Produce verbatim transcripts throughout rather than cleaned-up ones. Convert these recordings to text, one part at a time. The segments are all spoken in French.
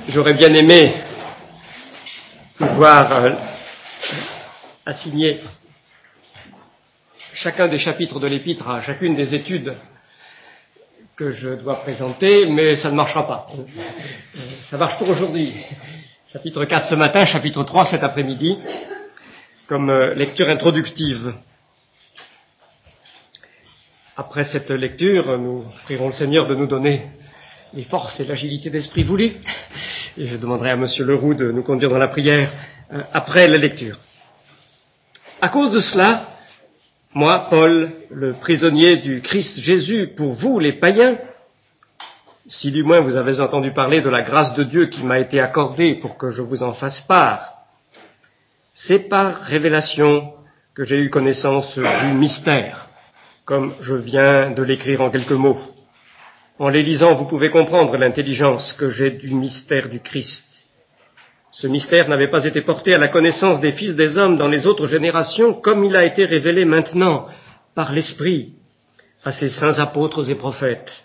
J'aurais bien aimé pouvoir euh, assigner chacun des chapitres de l'épître à chacune des études que je dois présenter, mais ça ne marchera pas. Ça marche pour aujourd'hui. Chapitre quatre ce matin, chapitre trois cet après-midi, comme euh, lecture introductive. Après cette lecture, nous prierons le Seigneur de nous donner les forces et l'agilité d'esprit voulues. Et je demanderai à Monsieur Leroux de nous conduire dans la prière euh, après la lecture. À cause de cela, moi, Paul, le prisonnier du Christ Jésus, pour vous, les païens, si du moins vous avez entendu parler de la grâce de Dieu qui m'a été accordée pour que je vous en fasse part, c'est par révélation que j'ai eu connaissance du mystère, comme je viens de l'écrire en quelques mots. En les lisant, vous pouvez comprendre l'intelligence que j'ai du mystère du Christ. Ce mystère n'avait pas été porté à la connaissance des fils des hommes dans les autres générations, comme il a été révélé maintenant par l'Esprit à ses saints apôtres et prophètes.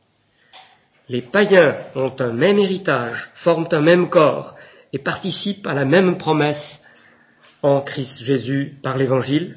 Les païens ont un même héritage, forment un même corps et participent à la même promesse en Christ Jésus par l'Évangile,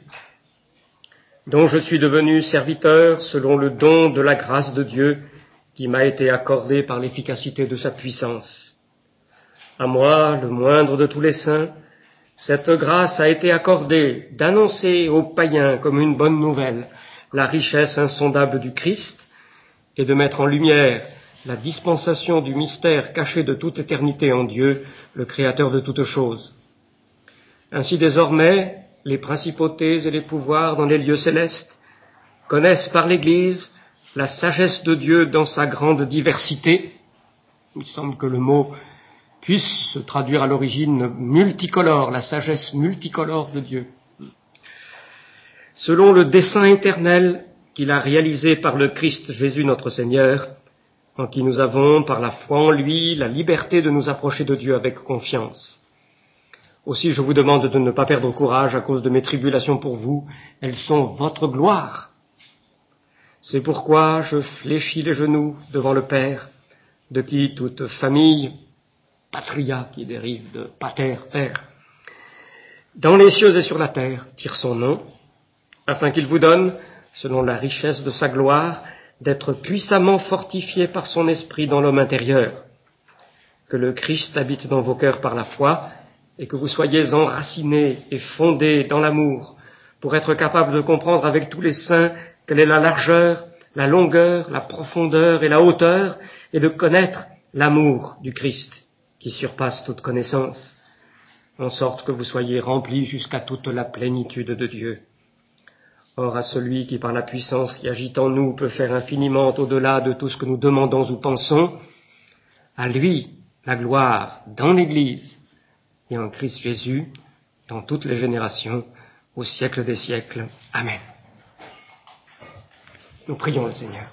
dont je suis devenu serviteur selon le don de la grâce de Dieu qui m'a été accordé par l'efficacité de sa puissance. À moi, le moindre de tous les saints, cette grâce a été accordée d'annoncer aux païens comme une bonne nouvelle la richesse insondable du Christ et de mettre en lumière la dispensation du mystère caché de toute éternité en Dieu, le Créateur de toutes choses. Ainsi désormais, les principautés et les pouvoirs dans les lieux célestes connaissent par l'Église la sagesse de Dieu dans sa grande diversité. Il semble que le mot puisse se traduire à l'origine multicolore, la sagesse multicolore de Dieu. Selon le dessein éternel qu'il a réalisé par le Christ Jésus notre Seigneur, en qui nous avons, par la foi en lui, la liberté de nous approcher de Dieu avec confiance. Aussi, je vous demande de ne pas perdre courage à cause de mes tribulations pour vous. Elles sont votre gloire. C'est pourquoi je fléchis les genoux devant le Père, de qui toute famille, patria qui dérive de pater, père, dans les cieux et sur la terre, tire son nom, afin qu'il vous donne, selon la richesse de sa gloire, d'être puissamment fortifié par son esprit dans l'homme intérieur, que le Christ habite dans vos cœurs par la foi, et que vous soyez enracinés et fondés dans l'amour, pour être capables de comprendre avec tous les saints quelle est la largeur, la longueur, la profondeur et la hauteur, et de connaître l'amour du Christ, qui surpasse toute connaissance, en sorte que vous soyez remplis jusqu'à toute la plénitude de Dieu. Or, à celui qui, par la puissance qui agite en nous, peut faire infiniment au-delà de tout ce que nous demandons ou pensons, à lui la gloire dans l'Église et en Christ Jésus, dans toutes les générations, au siècle des siècles. Amen. Nous prions le Seigneur.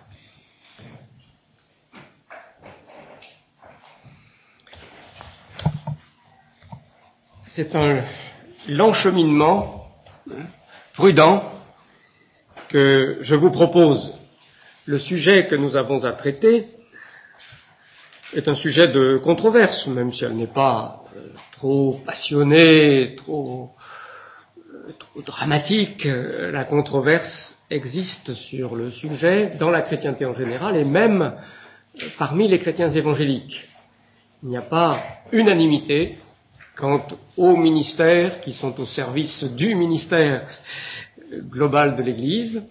C'est un long cheminement prudent que je vous propose. Le sujet que nous avons à traiter est un sujet de controverse, même si elle n'est pas euh, trop passionnée, trop, euh, trop dramatique. La controverse existe sur le sujet dans la chrétienté en général et même euh, parmi les chrétiens évangéliques. Il n'y a pas unanimité quant aux ministères qui sont au service du ministère global de l'Église.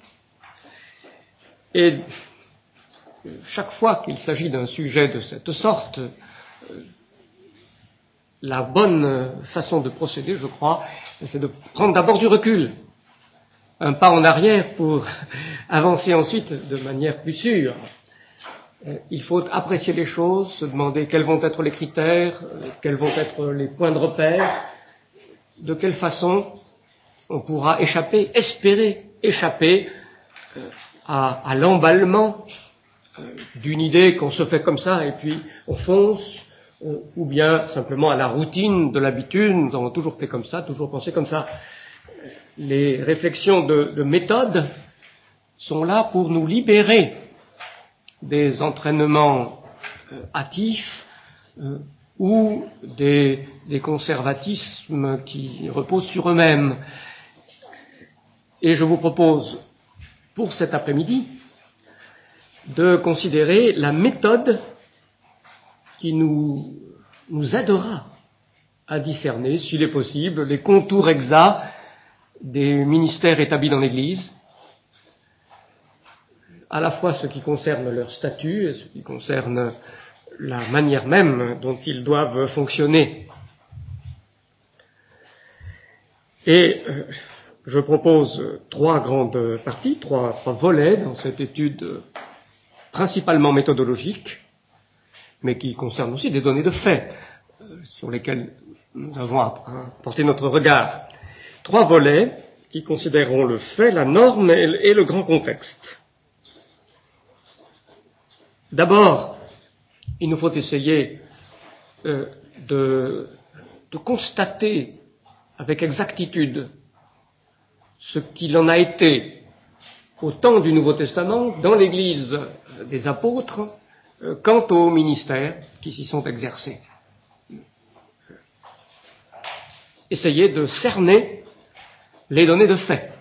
Et chaque fois qu'il s'agit d'un sujet de cette sorte, la bonne façon de procéder, je crois, c'est de prendre d'abord du recul, un pas en arrière pour avancer ensuite de manière plus sûre. Il faut apprécier les choses, se demander quels vont être les critères, quels vont être les points de repère, de quelle façon on pourra échapper, espérer échapper à, à l'emballement d'une idée qu'on se fait comme ça et puis on fonce, ou bien simplement à la routine de l'habitude, nous avons toujours fait comme ça, toujours pensé comme ça. Les réflexions de, de méthode sont là pour nous libérer des entraînements euh, hâtifs euh, ou des, des conservatismes qui reposent sur eux-mêmes. Et je vous propose, pour cet après-midi, de considérer la méthode qui nous, nous aidera à discerner, s'il est possible, les contours exacts des ministères établis dans l'Église, à la fois ce qui concerne leur statut et ce qui concerne la manière même dont ils doivent fonctionner. Et euh, je propose trois grandes parties, trois, trois volets dans cette étude principalement méthodologique, mais qui concerne aussi des données de fait euh, sur lesquelles nous avons à porter notre regard. Trois volets qui considéreront le fait, la norme et, et le grand contexte. D'abord, il nous faut essayer euh, de, de constater avec exactitude ce qu'il en a été au temps du Nouveau Testament dans l'Église des apôtres euh, quant aux ministères qui s'y sont exercés. Essayer de cerner les données de fait.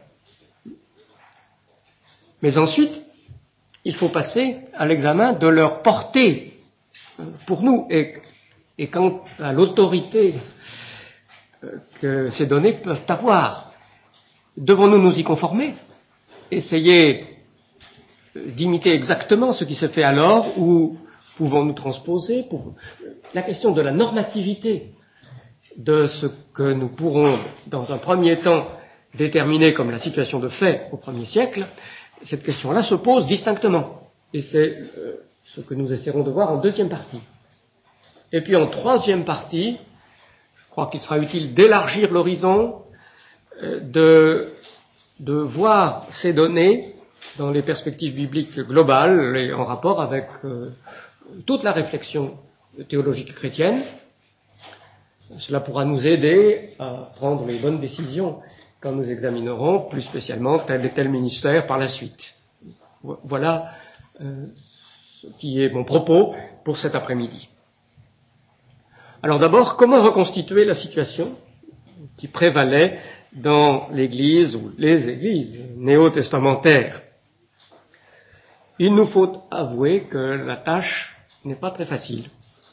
Mais ensuite, il faut passer à l'examen de leur portée pour nous et, et quant à l'autorité que ces données peuvent avoir. Devons-nous nous y conformer? Essayer d'imiter exactement ce qui se fait alors ou pouvons-nous transposer pour... La question de la normativité de ce que nous pourrons, dans un premier temps, déterminer comme la situation de fait au premier siècle, cette question-là se pose distinctement. Et c'est euh, ce que nous essaierons de voir en deuxième partie. Et puis en troisième partie, je crois qu'il sera utile d'élargir l'horizon, euh, de, de voir ces données dans les perspectives bibliques globales et en rapport avec euh, toute la réflexion théologique chrétienne. Cela pourra nous aider à prendre les bonnes décisions quand nous examinerons plus spécialement tel et tel ministère par la suite. Voilà euh, ce qui est mon propos pour cet après-midi. Alors d'abord, comment reconstituer la situation qui prévalait dans l'Église ou les Églises néo-testamentaires? Il nous faut avouer que la tâche n'est pas très facile,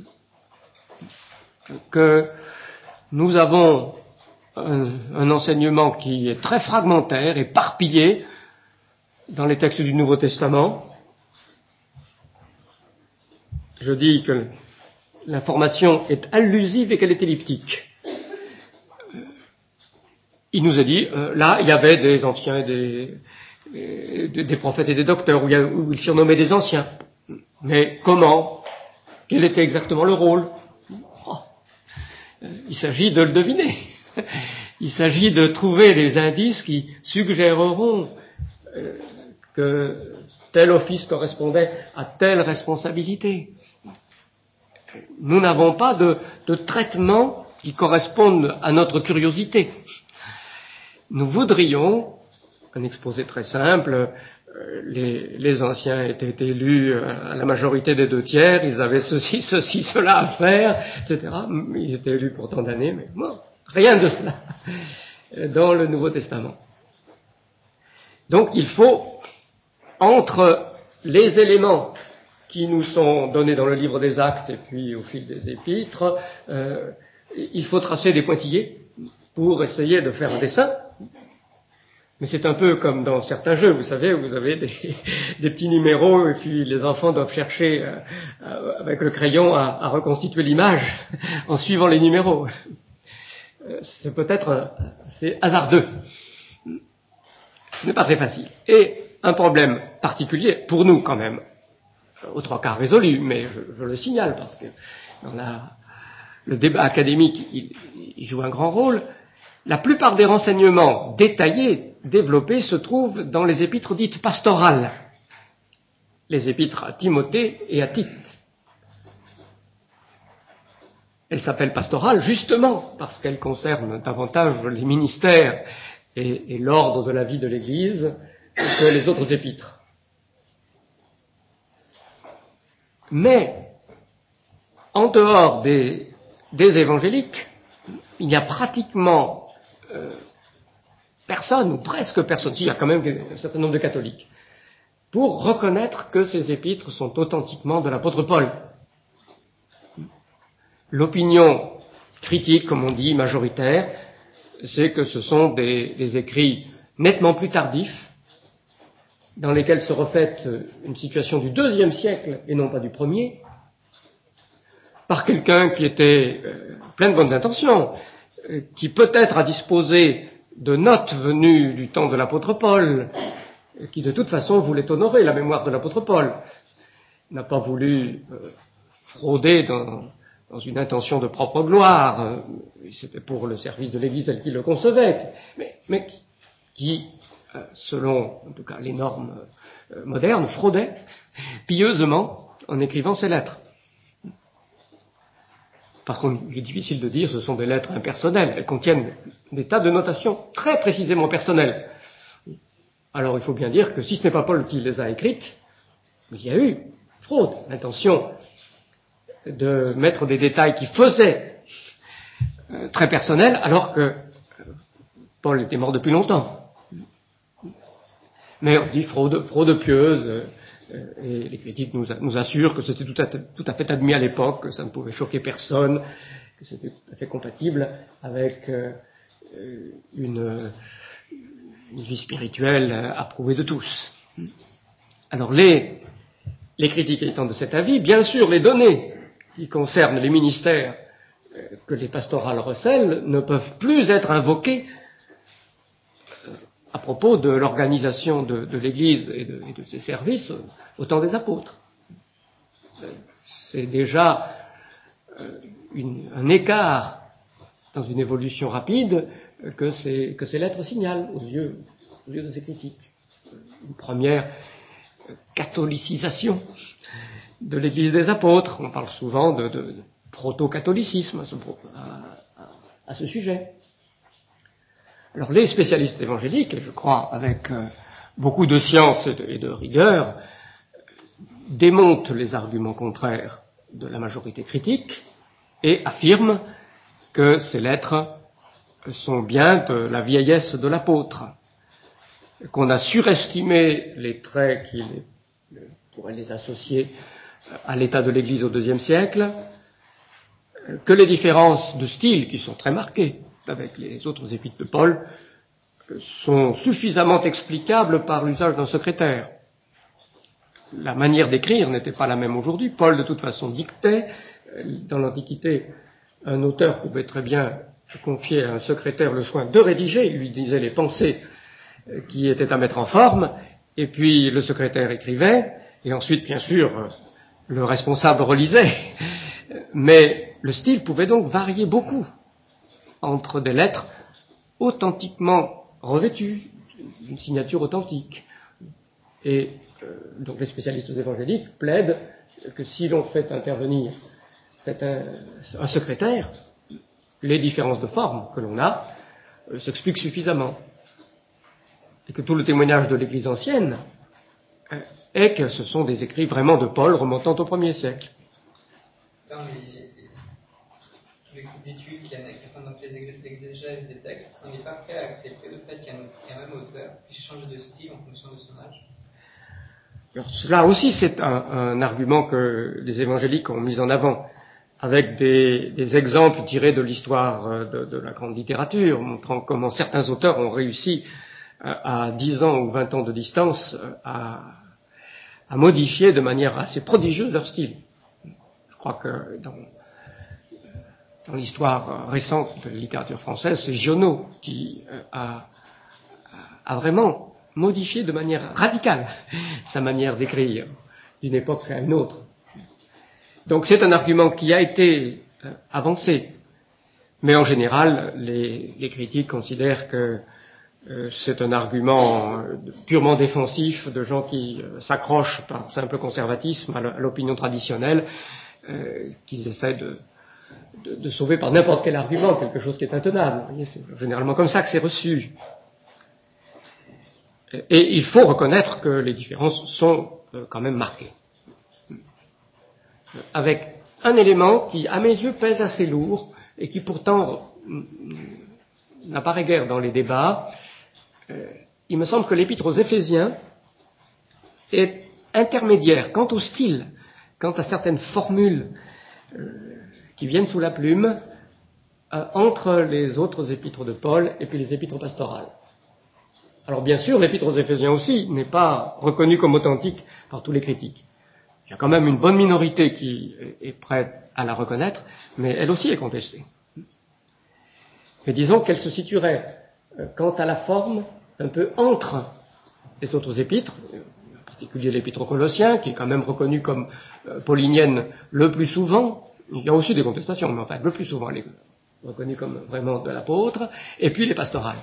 que nous avons un, un enseignement qui est très fragmentaire, éparpillé dans les textes du Nouveau Testament. Je dis que l'information est allusive et qu'elle est elliptique. Il nous a dit, euh, là, il y avait des anciens et des, et des prophètes et des docteurs, où il, y a, où il surnommait des anciens. Mais comment? Quel était exactement le rôle? Oh. Il s'agit de le deviner. Il s'agit de trouver des indices qui suggéreront euh, que tel office correspondait à telle responsabilité. Nous n'avons pas de, de traitement qui corresponde à notre curiosité. Nous voudrions, un exposé très simple, euh, les, les anciens étaient élus à la majorité des deux tiers, ils avaient ceci, ceci, cela à faire, et cetera. Ils étaient élus pour tant d'années, mais bon, rien de cela dans le Nouveau Testament. Donc il faut, entre les éléments qui nous sont donnés dans le livre des Actes et puis au fil des épîtres, euh, il faut tracer des pointillés pour essayer de faire un dessin. Mais c'est un peu comme dans certains jeux, vous savez, vous avez des, des petits numéros et puis les enfants doivent chercher euh, avec le crayon à, à reconstituer l'image en suivant les numéros. C'est peut-être assez hasardeux. Ce n'est pas très facile. Et un problème particulier, pour nous quand même, aux trois quarts résolu, mais je, je le signale parce que dans la, le débat académique, il, il joue un grand rôle. La plupart des renseignements détaillés, développés, se trouvent dans les épîtres dites pastorales, les épîtres à Timothée et à Tite. Elles s'appellent pastorales justement parce qu'elles concernent davantage les ministères et, et l'ordre de la vie de l'Église que les autres épîtres. Mais, en dehors des des évangéliques, il n'y a pratiquement euh, personne, ou presque personne, si, il y a quand même un certain nombre de catholiques, pour reconnaître que ces épîtres sont authentiquement de l'apôtre Paul. L'opinion critique, comme on dit, majoritaire, c'est que ce sont des, des écrits nettement plus tardifs, dans lesquels se reflète une situation du deuxième siècle et non pas du premier, par quelqu'un qui était euh, plein de bonnes intentions, euh, qui peut-être a disposé de notes venues du temps de l'apôtre Paul, euh, qui de toute façon voulait honorer la mémoire de l'apôtre Paul, n'a pas voulu euh, frauder dans, dans une intention de propre gloire, euh, c'était pour le service de l'Église tel qu'il le concevait, mais, mais qui, qui euh, selon en tout cas les normes euh, modernes, fraudait pieusement en écrivant ces lettres. Par contre, il est difficile de dire, ce sont des lettres impersonnelles. Elles contiennent des tas de notations très précisément personnelles. Alors il faut bien dire que si ce n'est pas Paul qui les a écrites, il y a eu fraude, l'intention de mettre des détails qui faisaient euh, très personnels, alors que euh, Paul était mort depuis longtemps. Mais on dit fraude, fraude pieuse, euh, et les critiques nous, nous assurent que c'était tout à, tout à fait admis à l'époque, que ça ne pouvait choquer personne, que c'était tout à fait compatible avec euh, une, une vie spirituelle approuvée de tous. Alors les, les critiques étant de cet avis, bien sûr les données qui concernent les ministères que les pastorales recèlent ne peuvent plus être invoquées à propos de l'organisation de, de l'Église et de, et de ses services au temps des apôtres. C'est déjà une, un écart dans une évolution rapide que ces, que ces lettres signalent aux yeux, aux yeux de ces critiques. Une première catholicisation de l'Église des apôtres. On parle souvent de, de, de proto-catholicisme à ce, à, à, à ce sujet. Alors les spécialistes évangéliques, et je crois avec euh, beaucoup de science et de, et de rigueur, démontent les arguments contraires de la majorité critique et affirment que ces lettres sont bien de la vieillesse de l'apôtre, qu'on a surestimé les traits qui les, pourraient les associer à l'état de l'Église au deuxième siècle, que les différences de style, qui sont très marquées avec les autres épîtres de Paul, sont suffisamment explicables par l'usage d'un secrétaire. La manière d'écrire n'était pas la même aujourd'hui. Paul, de toute façon, dictait. Dans l'Antiquité, un auteur pouvait très bien confier à un secrétaire le soin de rédiger. Il lui disait les pensées qui étaient à mettre en forme, et puis le secrétaire écrivait, et ensuite, bien sûr, le responsable relisait. Mais le style pouvait donc varier beaucoup entre des lettres authentiquement revêtues d'une signature authentique. Et euh, donc les spécialistes évangéliques plaident que si l'on fait intervenir c'est un, un secrétaire, les différences de forme que l'on a euh, s'expliquent suffisamment. Et que tout le témoignage de l'Église ancienne euh, est que ce sont des écrits vraiment de Paul remontant au premier siècle. Dans les, les groupes d'études qui font l'exégèse des textes, on n'est pas prêt à accepter le fait qu'un, qu'un même auteur puisse changer de style en fonction de son âge. Alors, cela aussi, c'est un, un argument que les évangéliques ont mis en avant, avec des, des exemples tirés de l'histoire de, de la grande littérature, montrant comment certains auteurs ont réussi à, à dix ans ou vingt ans de distance à, à modifier de manière assez prodigieuse leur style. Je crois que dans, dans l'histoire récente de la littérature française, c'est Giono qui a, a vraiment modifié de manière radicale sa manière d'écrire d'une époque à une autre. Donc c'est un argument qui a été euh, avancé, mais en général, les, les critiques considèrent que euh, c'est un argument euh, purement défensif de gens qui euh, s'accrochent par simple conservatisme à l'opinion traditionnelle, euh, qu'ils essaient de, de, de sauver par n'importe quel argument quelque chose qui est intenable. Vous voyez, c'est généralement comme ça que c'est reçu. Et il faut reconnaître que les différences sont euh, quand même marquées. Avec un élément qui, à mes yeux, pèse assez lourd et qui pourtant n'apparaît guère dans les débats. Euh, il me semble que l'épître aux Éphésiens est intermédiaire quant au style, quant à certaines formules euh, qui viennent sous la plume, euh, entre les autres épîtres de Paul et puis les épîtres pastorales. Alors bien sûr, l'épître aux Éphésiens aussi n'est pas reconnue comme authentique par tous les critiques. Il y a quand même une bonne minorité qui est prête à la reconnaître, mais elle aussi est contestée. Mais disons qu'elle se situerait, euh, quant à la forme, un peu entre les autres épîtres, en particulier l'épître aux Colossiens, qui est quand même reconnue comme euh, paulinienne le plus souvent. Il y a aussi des contestations, mais enfin, le plus souvent, elle est reconnue comme vraiment de l'apôtre, et puis les pastorales.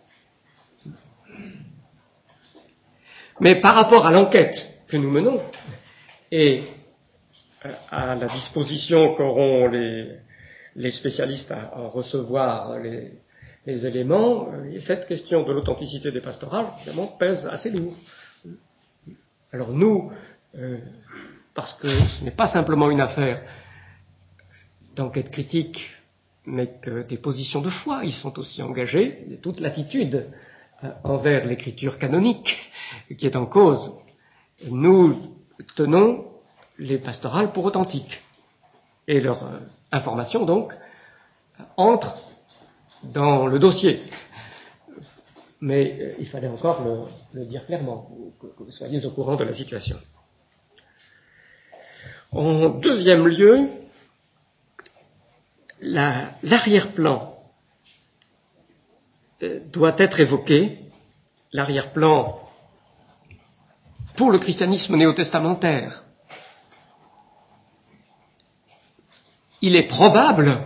Mais par rapport à l'enquête que nous menons, et à la disposition qu'auront les, les spécialistes à, à recevoir les, les éléments, et cette question de l'authenticité des pastorales, évidemment, pèse assez lourd. Alors nous, euh, parce que ce n'est pas simplement une affaire d'enquête critique, mais que des positions de foi y sont aussi engagées, de toute l'attitude euh, envers l'écriture canonique qui est en cause, nous tenons les pastorales pour authentiques. Et leur euh, information, donc, entre dans le dossier. Mais euh, il fallait encore le, le dire clairement, que, que vous soyez au courant de la situation. En deuxième lieu, la, l'arrière-plan euh, doit être évoqué, l'arrière-plan pour le christianisme néo-testamentaire. Il est probable,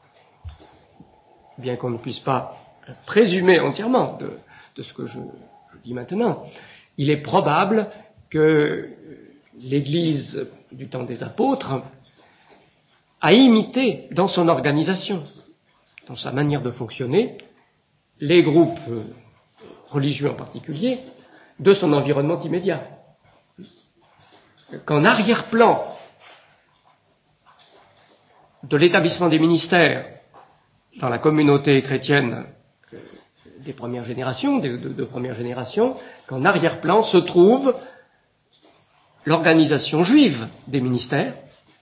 bien qu'on ne puisse pas présumer entièrement de, de ce que je, je dis maintenant, il est probable que l'Église du temps des apôtres a imité dans son organisation, dans sa manière de fonctionner, les groupes religieux en particulier, de son environnement immédiat. Qu'en arrière-plan de l'établissement des ministères dans la communauté chrétienne des premières générations, de, de, de première génération, qu'en arrière-plan se trouve l'organisation juive des ministères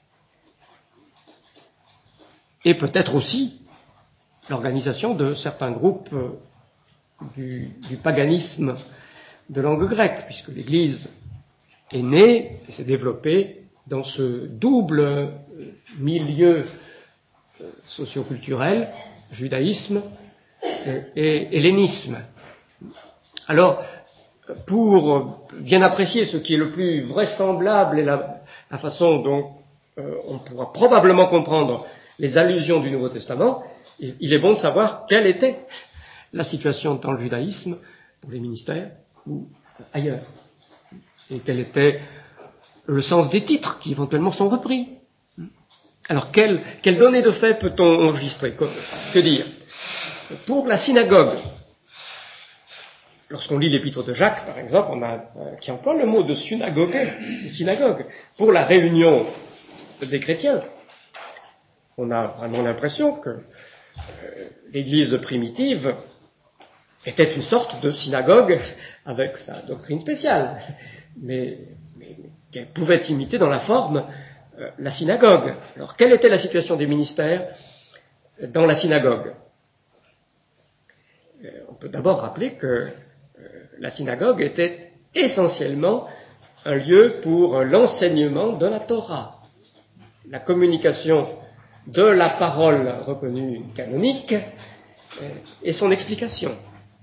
et peut-être aussi l'organisation de certains groupes du, du paganisme de langue grecque, puisque l'Église est née et s'est développée dans ce double milieu socioculturel, judaïsme et hellénisme. Alors, pour bien apprécier ce qui est le plus vraisemblable et la, la façon dont euh, on pourra probablement comprendre les allusions du Nouveau Testament, il, il est bon de savoir quelle était la situation dans le judaïsme pour les ministères ou ailleurs, et quel était le sens des titres qui éventuellement sont repris. Alors, quelles quelle données de fait peut-on enregistrer? Que, que dire? Pour la synagogue, lorsqu'on lit l'épître de Jacques, par exemple, on a, euh, qui emploie le mot de synagogue, de synagogue, pour la réunion des chrétiens, on a vraiment l'impression que euh, l'Église primitive était une sorte de synagogue avec sa doctrine spéciale, mais, mais, mais qu'elle pouvait imiter dans la forme euh, la synagogue. Alors, quelle était la situation des ministères dans la synagogue? euh, On peut d'abord rappeler que euh, la synagogue était essentiellement un lieu pour l'enseignement de la Torah, la communication de la parole reconnue canonique euh, et son explication.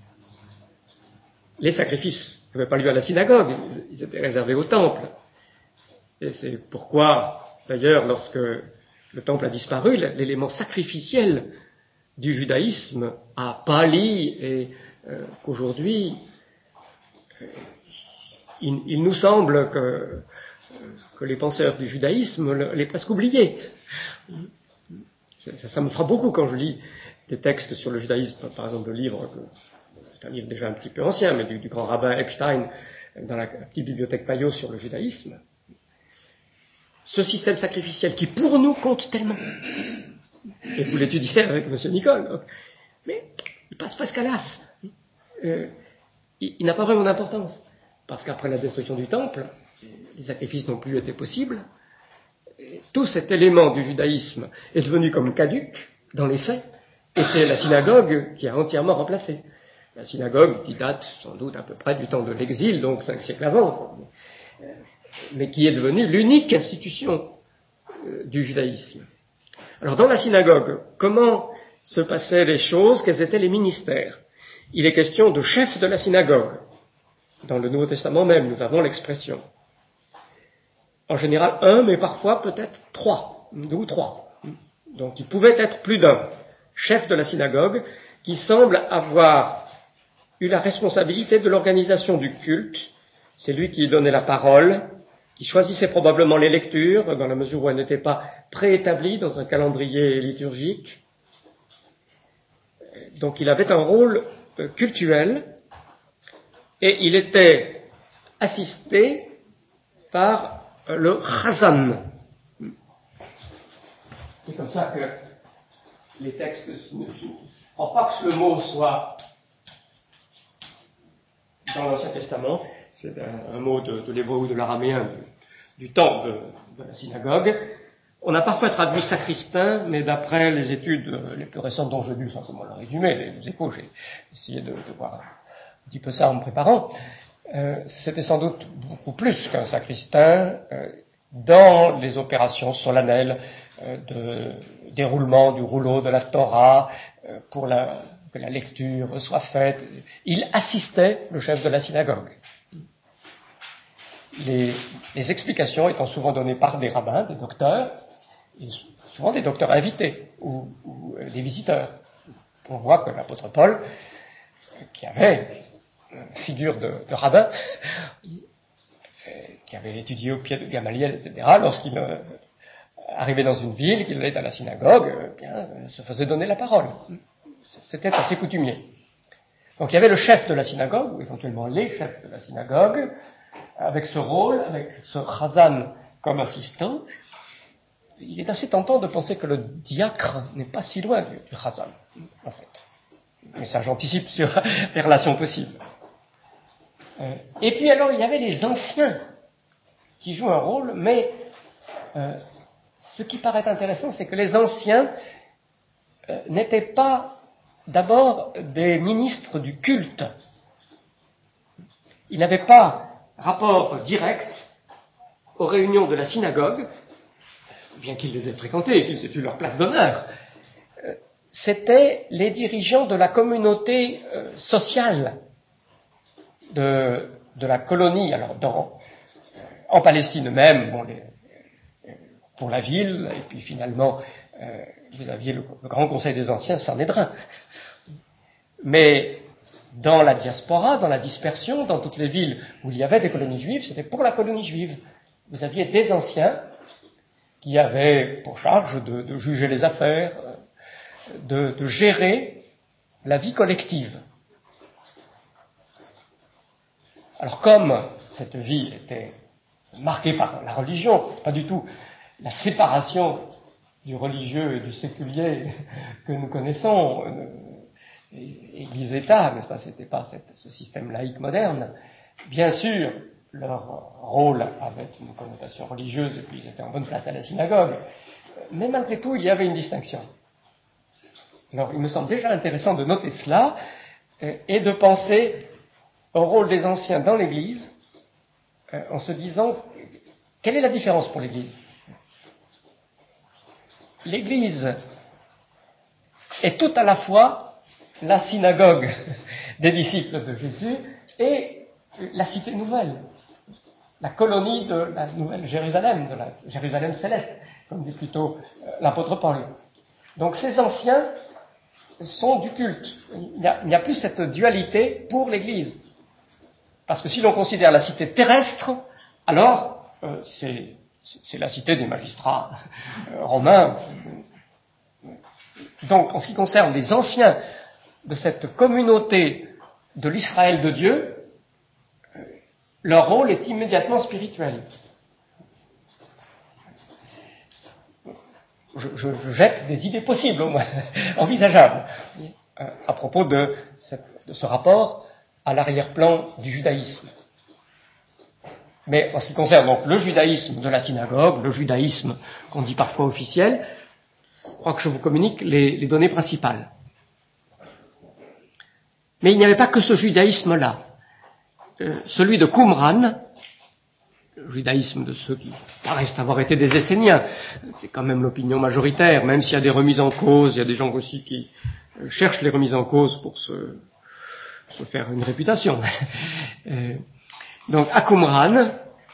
Les sacrifices n'avaient pas lieu à la synagogue, ils étaient réservés au temple. Et c'est pourquoi, d'ailleurs, lorsque le temple a disparu, l'élément sacrificiel du judaïsme a pâli et euh, qu'aujourd'hui, euh, il, il nous semble que, euh, que les penseurs du judaïsme l'aient presque oublié. Ça, ça me frappe beaucoup quand je lis des textes sur le judaïsme, par exemple le livre, c'est un livre déjà un petit peu ancien, mais du, du grand rabbin Epstein, dans la petite bibliothèque Payot sur le judaïsme. ce système sacrificiel qui pour nous compte tellement. Et vous l'étudiez avec M. Nicole. Donc. Mais il passe presque à l'as. Euh, il, il n'a pas vraiment d'importance. Parce qu'après la destruction du temple, les sacrifices n'ont plus été possibles. Et tout cet élément du judaïsme est devenu comme caduc dans les faits. Et c'est la synagogue qui a entièrement remplacé. La synagogue qui date sans doute à peu près du temps de l'exil, donc cinq siècles avant, mais qui est devenue l'unique institution du judaïsme. Alors dans la synagogue, comment se passaient les choses, quels étaient les ministères? Il est question de chef de la synagogue. Dans le Nouveau Testament même, nous avons l'expression. En général, un, mais parfois peut-être trois, deux ou trois. Donc il pouvait être plus d'un chef de la synagogue qui semble avoir eu la responsabilité de l'organisation du culte. C'est lui qui donnait la parole, qui choisissait probablement les lectures, dans la mesure où elles n'étaient pas préétablies dans un calendrier liturgique. Donc il avait un rôle cultuel et il était assisté par le chazan. C'est comme ça que les textes, je ne crois pas que le mot soit dans l'Ancien Testament, c'est un, un mot de, de l'hébreu ou de l'araméen du, du temps de, de la synagogue. On a parfois traduit sacristain, mais d'après les études les plus récentes dont j'ai lu simplement le résumé, les échos, j'ai essayé de, de voir un petit peu ça en me préparant, euh, c'était sans doute beaucoup plus qu'un sacristain euh, dans les opérations solennelles euh, de déroulement du rouleau de la Torah euh, pour la, que la lecture soit faite. Il assistait le chef de la synagogue. Les, les explications étant souvent données par des rabbins, des docteurs, et souvent des docteurs invités ou, ou euh, des visiteurs. On voit que l'apôtre Paul, qui avait une figure de, de rabbin, euh, qui avait étudié au pied de Gamaliel, et cetera, lorsqu'il euh, arrivait dans une ville, qu'il allait à la synagogue, euh, bien, euh, se faisait donner la parole. C'était assez coutumier. Donc il y avait le chef de la synagogue, ou éventuellement les chefs de la synagogue, avec ce rôle, avec ce chazan comme assistant. Il est assez tentant de penser que le diacre n'est pas si loin du, du chazan, en fait. Mais ça, j'anticipe sur les relations possibles. Euh, et puis alors, il y avait les anciens qui jouent un rôle, mais euh, ce qui paraît intéressant, c'est que les anciens euh, n'étaient pas d'abord des ministres du culte. Ils n'avaient pas rapport direct aux réunions de la synagogue, bien qu'ils les aient fréquentées et qu'ils aient eu leur place d'honneur. Euh, c'était les dirigeants de la communauté euh, sociale de, de la colonie. Alors, dans, en Palestine même, bon, les, pour la ville, et puis finalement, euh, vous aviez le, le Grand Conseil des Anciens, Sanhédrin. Mais dans la diaspora, dans la dispersion, dans toutes les villes où il y avait des colonies juives, c'était pour la colonie juive. Vous aviez des anciens qui avaient pour charge de, de juger les affaires, de, de gérer la vie collective. Alors comme cette vie était marquée par la religion, c'est pas du tout la séparation du religieux et du séculier que nous connaissons, euh, Église-État, n'est-ce pas, c'était pas cette, ce système laïque moderne. Bien sûr, leur rôle avait une connotation religieuse et puis ils étaient en bonne place à la synagogue, mais malgré tout, il y avait une distinction. Alors, il me semble déjà intéressant de noter cela euh, et de penser au rôle des anciens dans l'Église euh, en se disant quelle est la différence pour l'Église. L'Église est tout à la fois la synagogue des disciples de Jésus et la cité nouvelle, la colonie de la nouvelle Jérusalem, de la Jérusalem céleste, comme dit plutôt euh, l'apôtre Paul. Donc ces anciens sont du culte. Il n'y a, il n'y a plus cette dualité pour l'Église. Parce que si l'on considère la cité terrestre, alors euh, c'est, c'est la cité des magistrats euh, romains. Donc en ce qui concerne les anciens de cette communauté de l'Israël de Dieu, leur rôle est immédiatement spirituel. je, je, je jette des idées possibles, au moins, envisageables, euh, à propos de, cette, de ce rapport à l'arrière-plan du judaïsme. Mais en ce qui concerne donc le judaïsme de la synagogue, le judaïsme qu'on dit parfois officiel, je crois que je vous communique les, les données principales. Mais il n'y avait pas que ce judaïsme-là. Euh, celui de Qumran, le judaïsme de ceux qui paraissent avoir été des Esséniens, c'est quand même l'opinion majoritaire, même s'il y a des remises en cause, il y a des gens aussi qui euh, cherchent les remises en cause pour se, se faire une réputation. euh, donc à Qumran,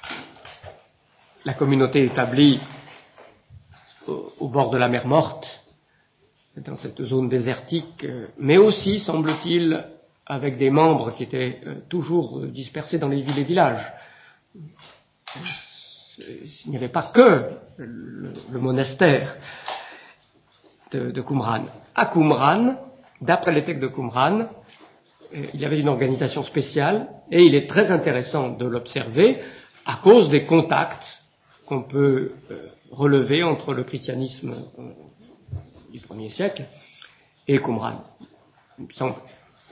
la communauté établie au, au bord de la mer Morte, dans cette zone désertique, euh, mais aussi, semble-t-il, avec des membres qui étaient euh, toujours dispersés dans les villes et villages. Il n'y avait pas que le, le monastère de, de Qumran. À Qumran, d'après les textes de Qumran, euh, il y avait une organisation spéciale, et il est très intéressant de l'observer à cause des contacts qu'on peut euh, relever entre le christianisme euh, du premier siècle et Qumran. Il me semble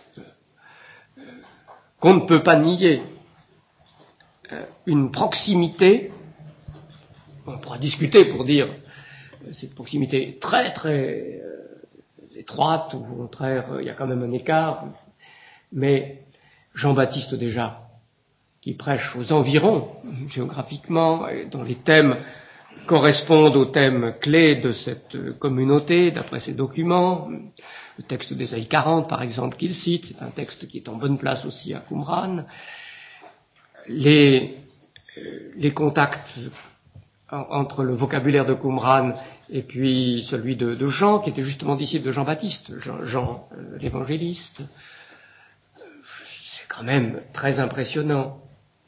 qu'on ne peut pas nier euh, une proximité, on pourra discuter pour dire euh, cette proximité est très très euh, étroite, ou au contraire euh, il y a quand même un écart, mais Jean-Baptiste déjà, qui prêche aux environs, géographiquement, dont les thèmes correspondent aux thèmes clés de cette communauté, d'après ses documents. Le texte d'Ésaïe quarante, par exemple, qu'il cite, c'est un texte qui est en bonne place aussi à Qumran. Les, euh, les contacts en, entre le vocabulaire de Qumran et puis celui de, de Jean, qui était justement disciple de Jean-Baptiste, Jean, Jean euh, l'évangéliste, c'est quand même très impressionnant.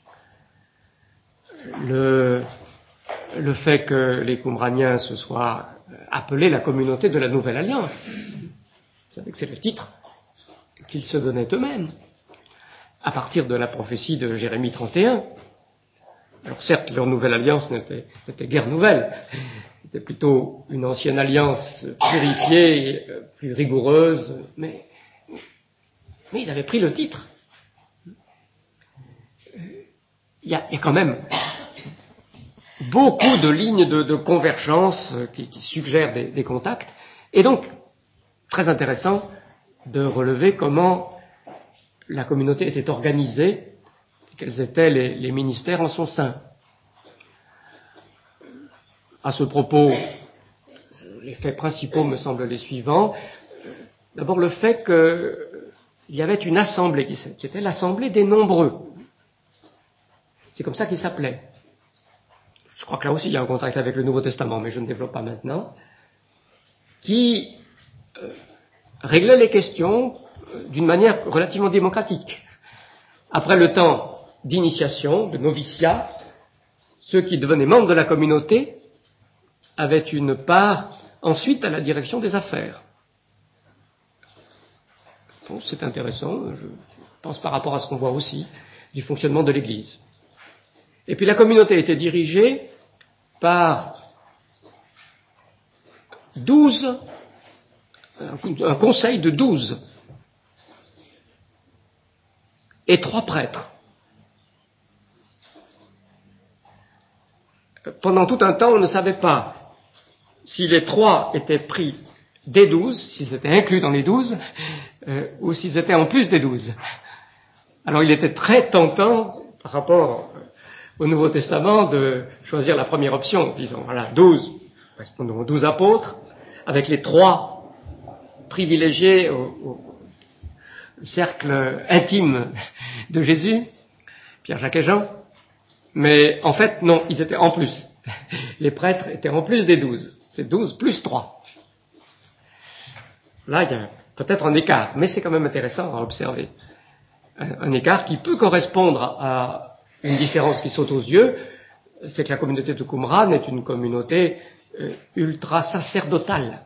Le, le fait que les Qumraniens se soient appelés la communauté de la Nouvelle Alliance. Vous savez que c'est le titre qu'ils se donnaient eux-mêmes, à partir de la prophétie de Jérémie trente et un. Alors certes, leur Nouvelle Alliance n'était, n'était guère nouvelle, c'était plutôt une ancienne alliance purifiée, plus rigoureuse, mais, mais ils avaient pris le titre. Il y a, il y a quand même beaucoup de lignes de, de convergence qui, qui suggèrent des, des contacts, et donc très intéressant de relever comment la communauté était organisée, quels étaient les, les ministères en son sein. À ce propos, les faits principaux me semblent les suivants. D'abord le fait qu'il y avait une assemblée qui, qui était l'assemblée des nombreux. C'est comme ça qu'il s'appelait. Je crois que là aussi il y a un contact avec le Nouveau Testament, mais je ne développe pas maintenant, qui euh, réglait les questions euh, d'une manière relativement démocratique. Après le temps d'initiation, de noviciat, ceux qui devenaient membres de la communauté avaient une part ensuite à la direction des affaires. Bon, c'est intéressant, je pense par rapport à ce qu'on voit aussi du fonctionnement de l'Église. Et puis la communauté était dirigée par douze, un conseil de douze et trois prêtres. Pendant tout un temps, on ne savait pas si les trois étaient pris des douze, s'ils étaient inclus dans les douze, euh, ou s'ils étaient en plus des douze. Alors il était très tentant, par rapport au Nouveau Testament, de choisir la première option, disons, voilà, douze, correspondant aux douze apôtres, avec les trois privilégiés au, au cercle intime de Jésus, Pierre, Jacques et Jean. Mais en fait, non, ils étaient en plus. Les prêtres étaient en plus des douze. C'est douze plus trois. Là, il y a peut-être un écart, mais c'est quand même intéressant à observer. Un, un écart qui peut correspondre à une différence qui saute aux yeux, c'est que la communauté de Qumran est une communauté euh, ultra-sacerdotale.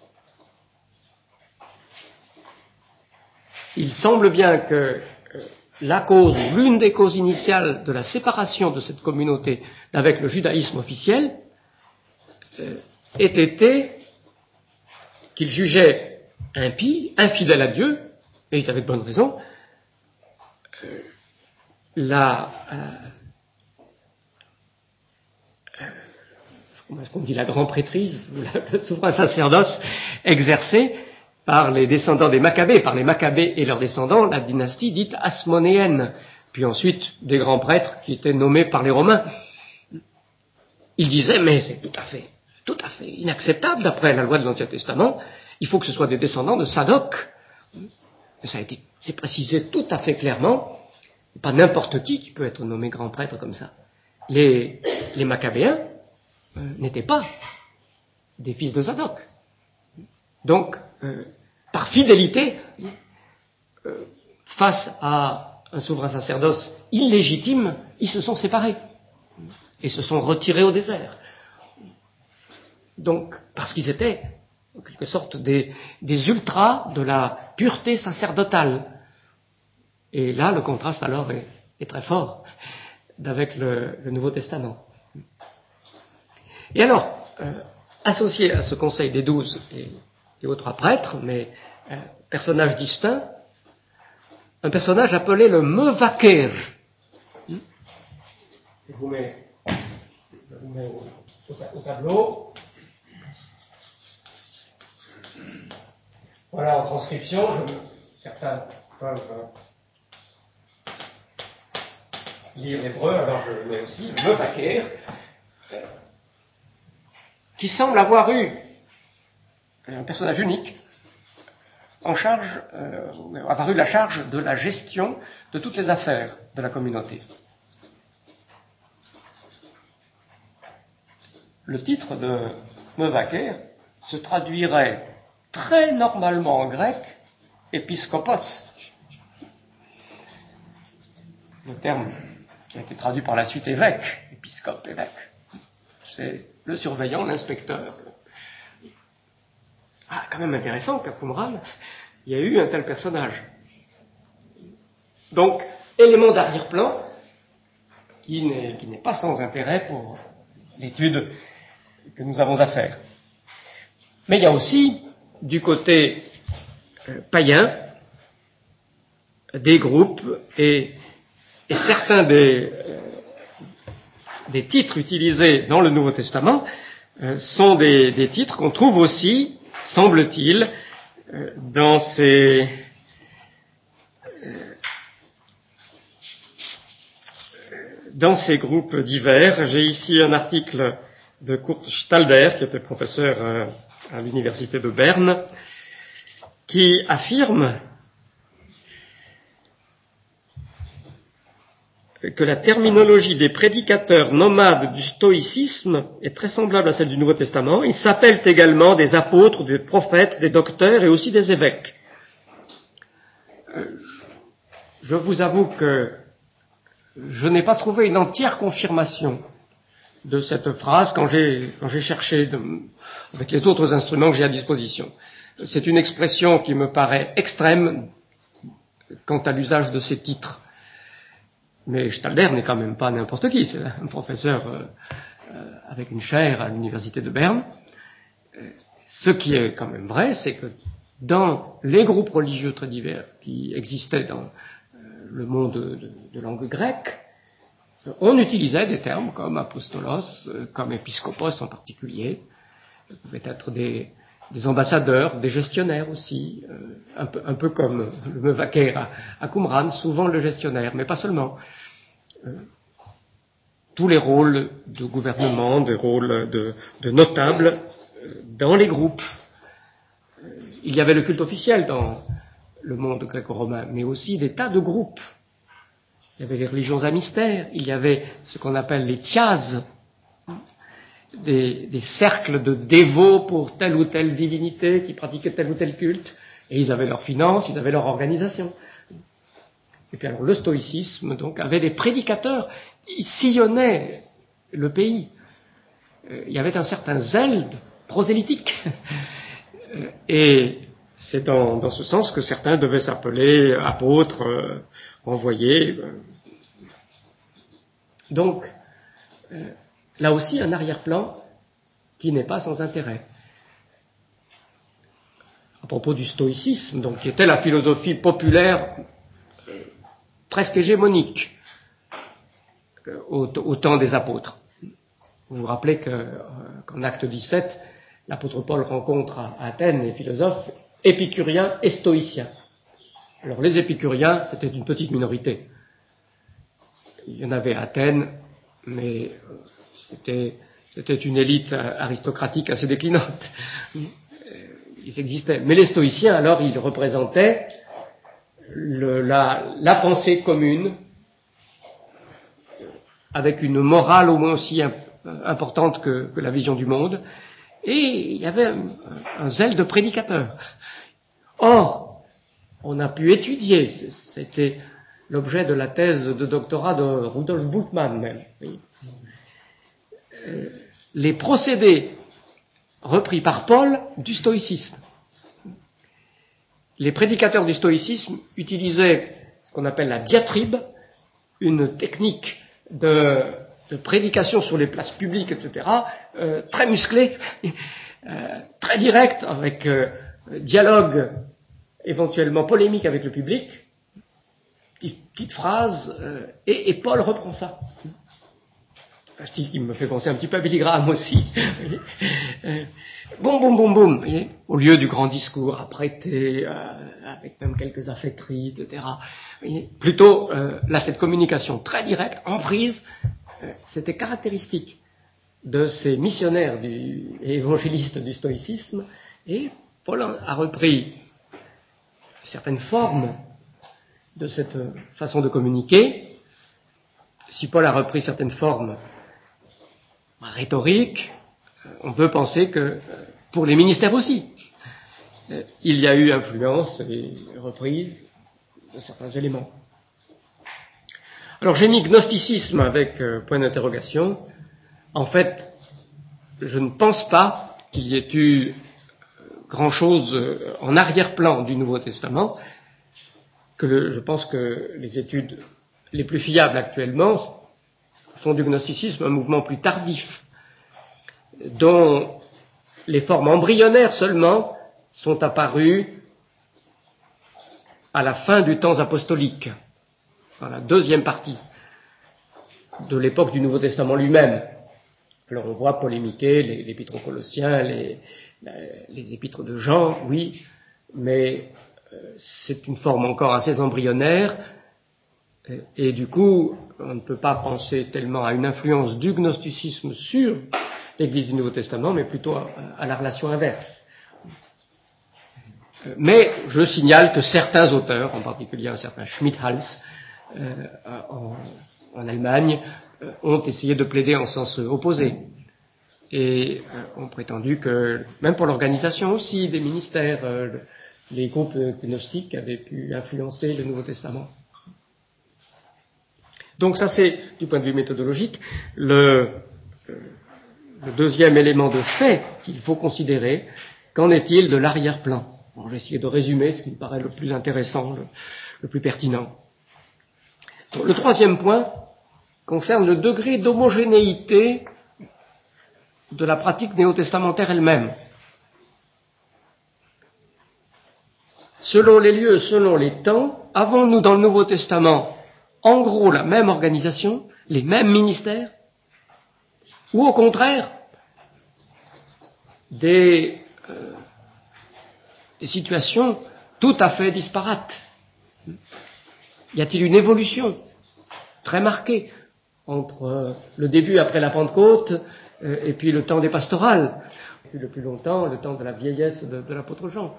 Il semble bien que, euh, la cause, l'une des causes initiales de la séparation de cette communauté d'avec le judaïsme officiel euh, ait été qu'il jugeait impie, infidèle à Dieu, et il avait de bonnes raisons, euh, la, euh, euh, comment est-ce qu'on dit, la grande prêtrise, le souverain sacerdoce exercé par les descendants des Maccabées, par les Maccabées et leurs descendants, la dynastie dite asmonéenne, puis ensuite des grands prêtres qui étaient nommés par les Romains. Ils disaient, mais c'est tout à fait, tout à fait inacceptable d'après la loi de l'Ancien Testament, il faut que ce soit des descendants de Sadoc. Et ça a été, c'est précisé tout à fait clairement, pas n'importe qui qui peut être nommé grand prêtre comme ça. Les, les Maccabéens euh, n'étaient pas des fils de Sadoc. Donc, euh, par fidélité, euh, face à un souverain sacerdoce illégitime, ils se sont séparés et se sont retirés au désert. Donc, parce qu'ils étaient, en quelque sorte, des, des ultras de la pureté sacerdotale. Et là, le contraste alors est, est très fort avec le, le Nouveau Testament. Et alors, euh, associé à ce conseil des douze et et aux trois prêtres, mais un personnage distinct, un personnage appelé le Mevaker. Je vous mets, je vous mets au, au tableau. Voilà, en transcription, je, certains peuvent lire l'hébreu, alors je le mets aussi, le Mevaker, qui semble avoir eu un personnage unique, en charge, euh, avoir eu la charge de la gestion de toutes les affaires de la communauté. Le titre de Mevaker se traduirait très normalement en grec épiscopos. Le terme qui a été traduit par la suite évêque, épiscope, évêque. C'est le surveillant, l'inspecteur. Ah, quand même intéressant qu'à Qumran, il y a eu un tel personnage. Donc, élément d'arrière-plan qui n'est, qui n'est pas sans intérêt pour l'étude que nous avons à faire. Mais il y a aussi, du côté euh, païen, des groupes et, et certains des, euh, des titres utilisés dans le Nouveau Testament euh, sont des, des titres qu'on trouve aussi, semble-t-il, euh, dans ces euh, dans ces groupes divers. J'ai ici un article de Kurt Stalder, qui était professeur euh, à l'université de Berne, qui affirme que la terminologie des prédicateurs nomades du stoïcisme est très semblable à celle du Nouveau Testament. Ils s'appellent également des apôtres, des prophètes, des docteurs et aussi des évêques. Euh, je vous avoue que je n'ai pas trouvé une entière confirmation de cette phrase quand j'ai, quand j'ai cherché de, avec les autres instruments que j'ai à disposition. C'est une expression qui me paraît extrême quant à l'usage de ces titres. Mais Stalder n'est quand même pas n'importe qui, c'est un professeur euh, euh, avec une chaire à l'université de Berne. Euh, ce qui est quand même vrai, c'est que dans les groupes religieux très divers qui existaient dans euh, le monde de, de, de langue grecque, euh, on utilisait des termes comme apostolos, euh, comme épiscopos en particulier. Ça pouvait être des, des ambassadeurs, des gestionnaires aussi, euh, un, peu, un peu comme le Mevaker à, à Qumran, souvent le gestionnaire, mais pas seulement. Euh, tous les rôles de gouvernement, des rôles de, de notables euh, dans les groupes. Euh, il y avait le culte officiel dans le monde gréco-romain, mais aussi des tas de groupes. Il y avait les religions à mystère, il y avait ce qu'on appelle les tiazes, Des, des cercles de dévots pour telle ou telle divinité qui pratiquaient tel ou tel culte, et ils avaient leurs finances, ils avaient leur organisation. Et puis alors le stoïcisme donc avait des prédicateurs qui sillonnaient le pays. Euh, il y avait un certain zèle prosélytique, et c'est dans, dans ce sens que certains devaient s'appeler apôtres, euh, envoyés. Donc, euh, là aussi, un arrière-plan qui n'est pas sans intérêt. À propos du stoïcisme, donc, qui était la philosophie populaire euh, presque hégémonique euh, au, au temps des apôtres. Vous vous rappelez que, euh, qu'en Acte dix-sept, l'apôtre Paul rencontre à Athènes les philosophes épicuriens et stoïciens. Alors les épicuriens, c'était une petite minorité. Il y en avait à Athènes, mais c'était, c'était une élite aristocratique assez déclinante. Ils existaient. Mais les stoïciens, alors, ils représentaient le, la, la pensée commune, avec une morale au moins aussi importante que, que la vision du monde, et il y avait un, un zèle de prédicateur. Or, on a pu étudier, c'était l'objet de la thèse de doctorat de Rudolf Bultmann même, oui, euh, les procédés repris par Paul du stoïcisme. Les prédicateurs du stoïcisme utilisaient ce qu'on appelle la diatribe, une technique de, de prédication sur les places publiques, et cetera, euh, très musclée, euh, très directe, avec euh, dialogue éventuellement polémique avec le public, petite, petite phrase, euh, et, et Paul reprend ça. Un style qui me fait penser un petit peu à Billy Graham aussi. euh, boum, boum, boum, boum, vous voyez, au lieu du grand discours apprêté, euh, avec même quelques affecteries, et cetera. Vous voyez, plutôt, euh, là, cette communication très directe, en prise, euh, c'était caractéristique de ces missionnaires du, et évangélistes du stoïcisme, et Paul a repris certaines formes de cette façon de communiquer. Si Paul a repris certaines formes rhétoriques, on peut penser que pour les ministères aussi, il y a eu influence et reprise de certains éléments. Alors j'ai mis gnosticisme avec euh, point d'interrogation. En fait, je ne pense pas qu'il y ait eu grand-chose en arrière-plan du Nouveau Testament, que le, je pense que les études les plus fiables actuellement font du gnosticisme un mouvement plus tardif, dont les formes embryonnaires seulement sont apparues à la fin du temps apostolique, dans la deuxième partie de l'époque du Nouveau Testament lui-même. Alors on voit polémiquer les, l'épître aux Colossiens, les, les épîtres de Jean, oui, mais euh, c'est une forme encore assez embryonnaire, et, et du coup, on ne peut pas penser tellement à une influence du gnosticisme sur l'Église du Nouveau Testament, mais plutôt à, à la relation inverse. Mais je signale que certains auteurs, en particulier un certain Schmidhals euh, en, en Allemagne, euh, ont essayé de plaider en sens opposé et euh, ont prétendu que, même pour l'organisation aussi des ministères, euh, les groupes gnostiques avaient pu influencer le Nouveau Testament. Donc ça c'est, du point de vue méthodologique, le, le deuxième élément de fait qu'il faut considérer. Qu'en est-il de l'arrière-plan? Bon, j'ai essayé de résumer ce qui me paraît le plus intéressant, le, le plus pertinent. Donc, le troisième point concerne le degré d'homogénéité de la pratique néo-testamentaire elle-même. Selon les lieux, selon les temps, avons-nous dans le Nouveau Testament en gros la même organisation, les mêmes ministères, ou au contraire des, euh, des situations tout à fait disparates? Y a-t-il une évolution très marquée entre euh, le début après la Pentecôte euh, et puis le temps des pastorales, et puis le plus longtemps, le temps de la vieillesse de, de l'apôtre Jean?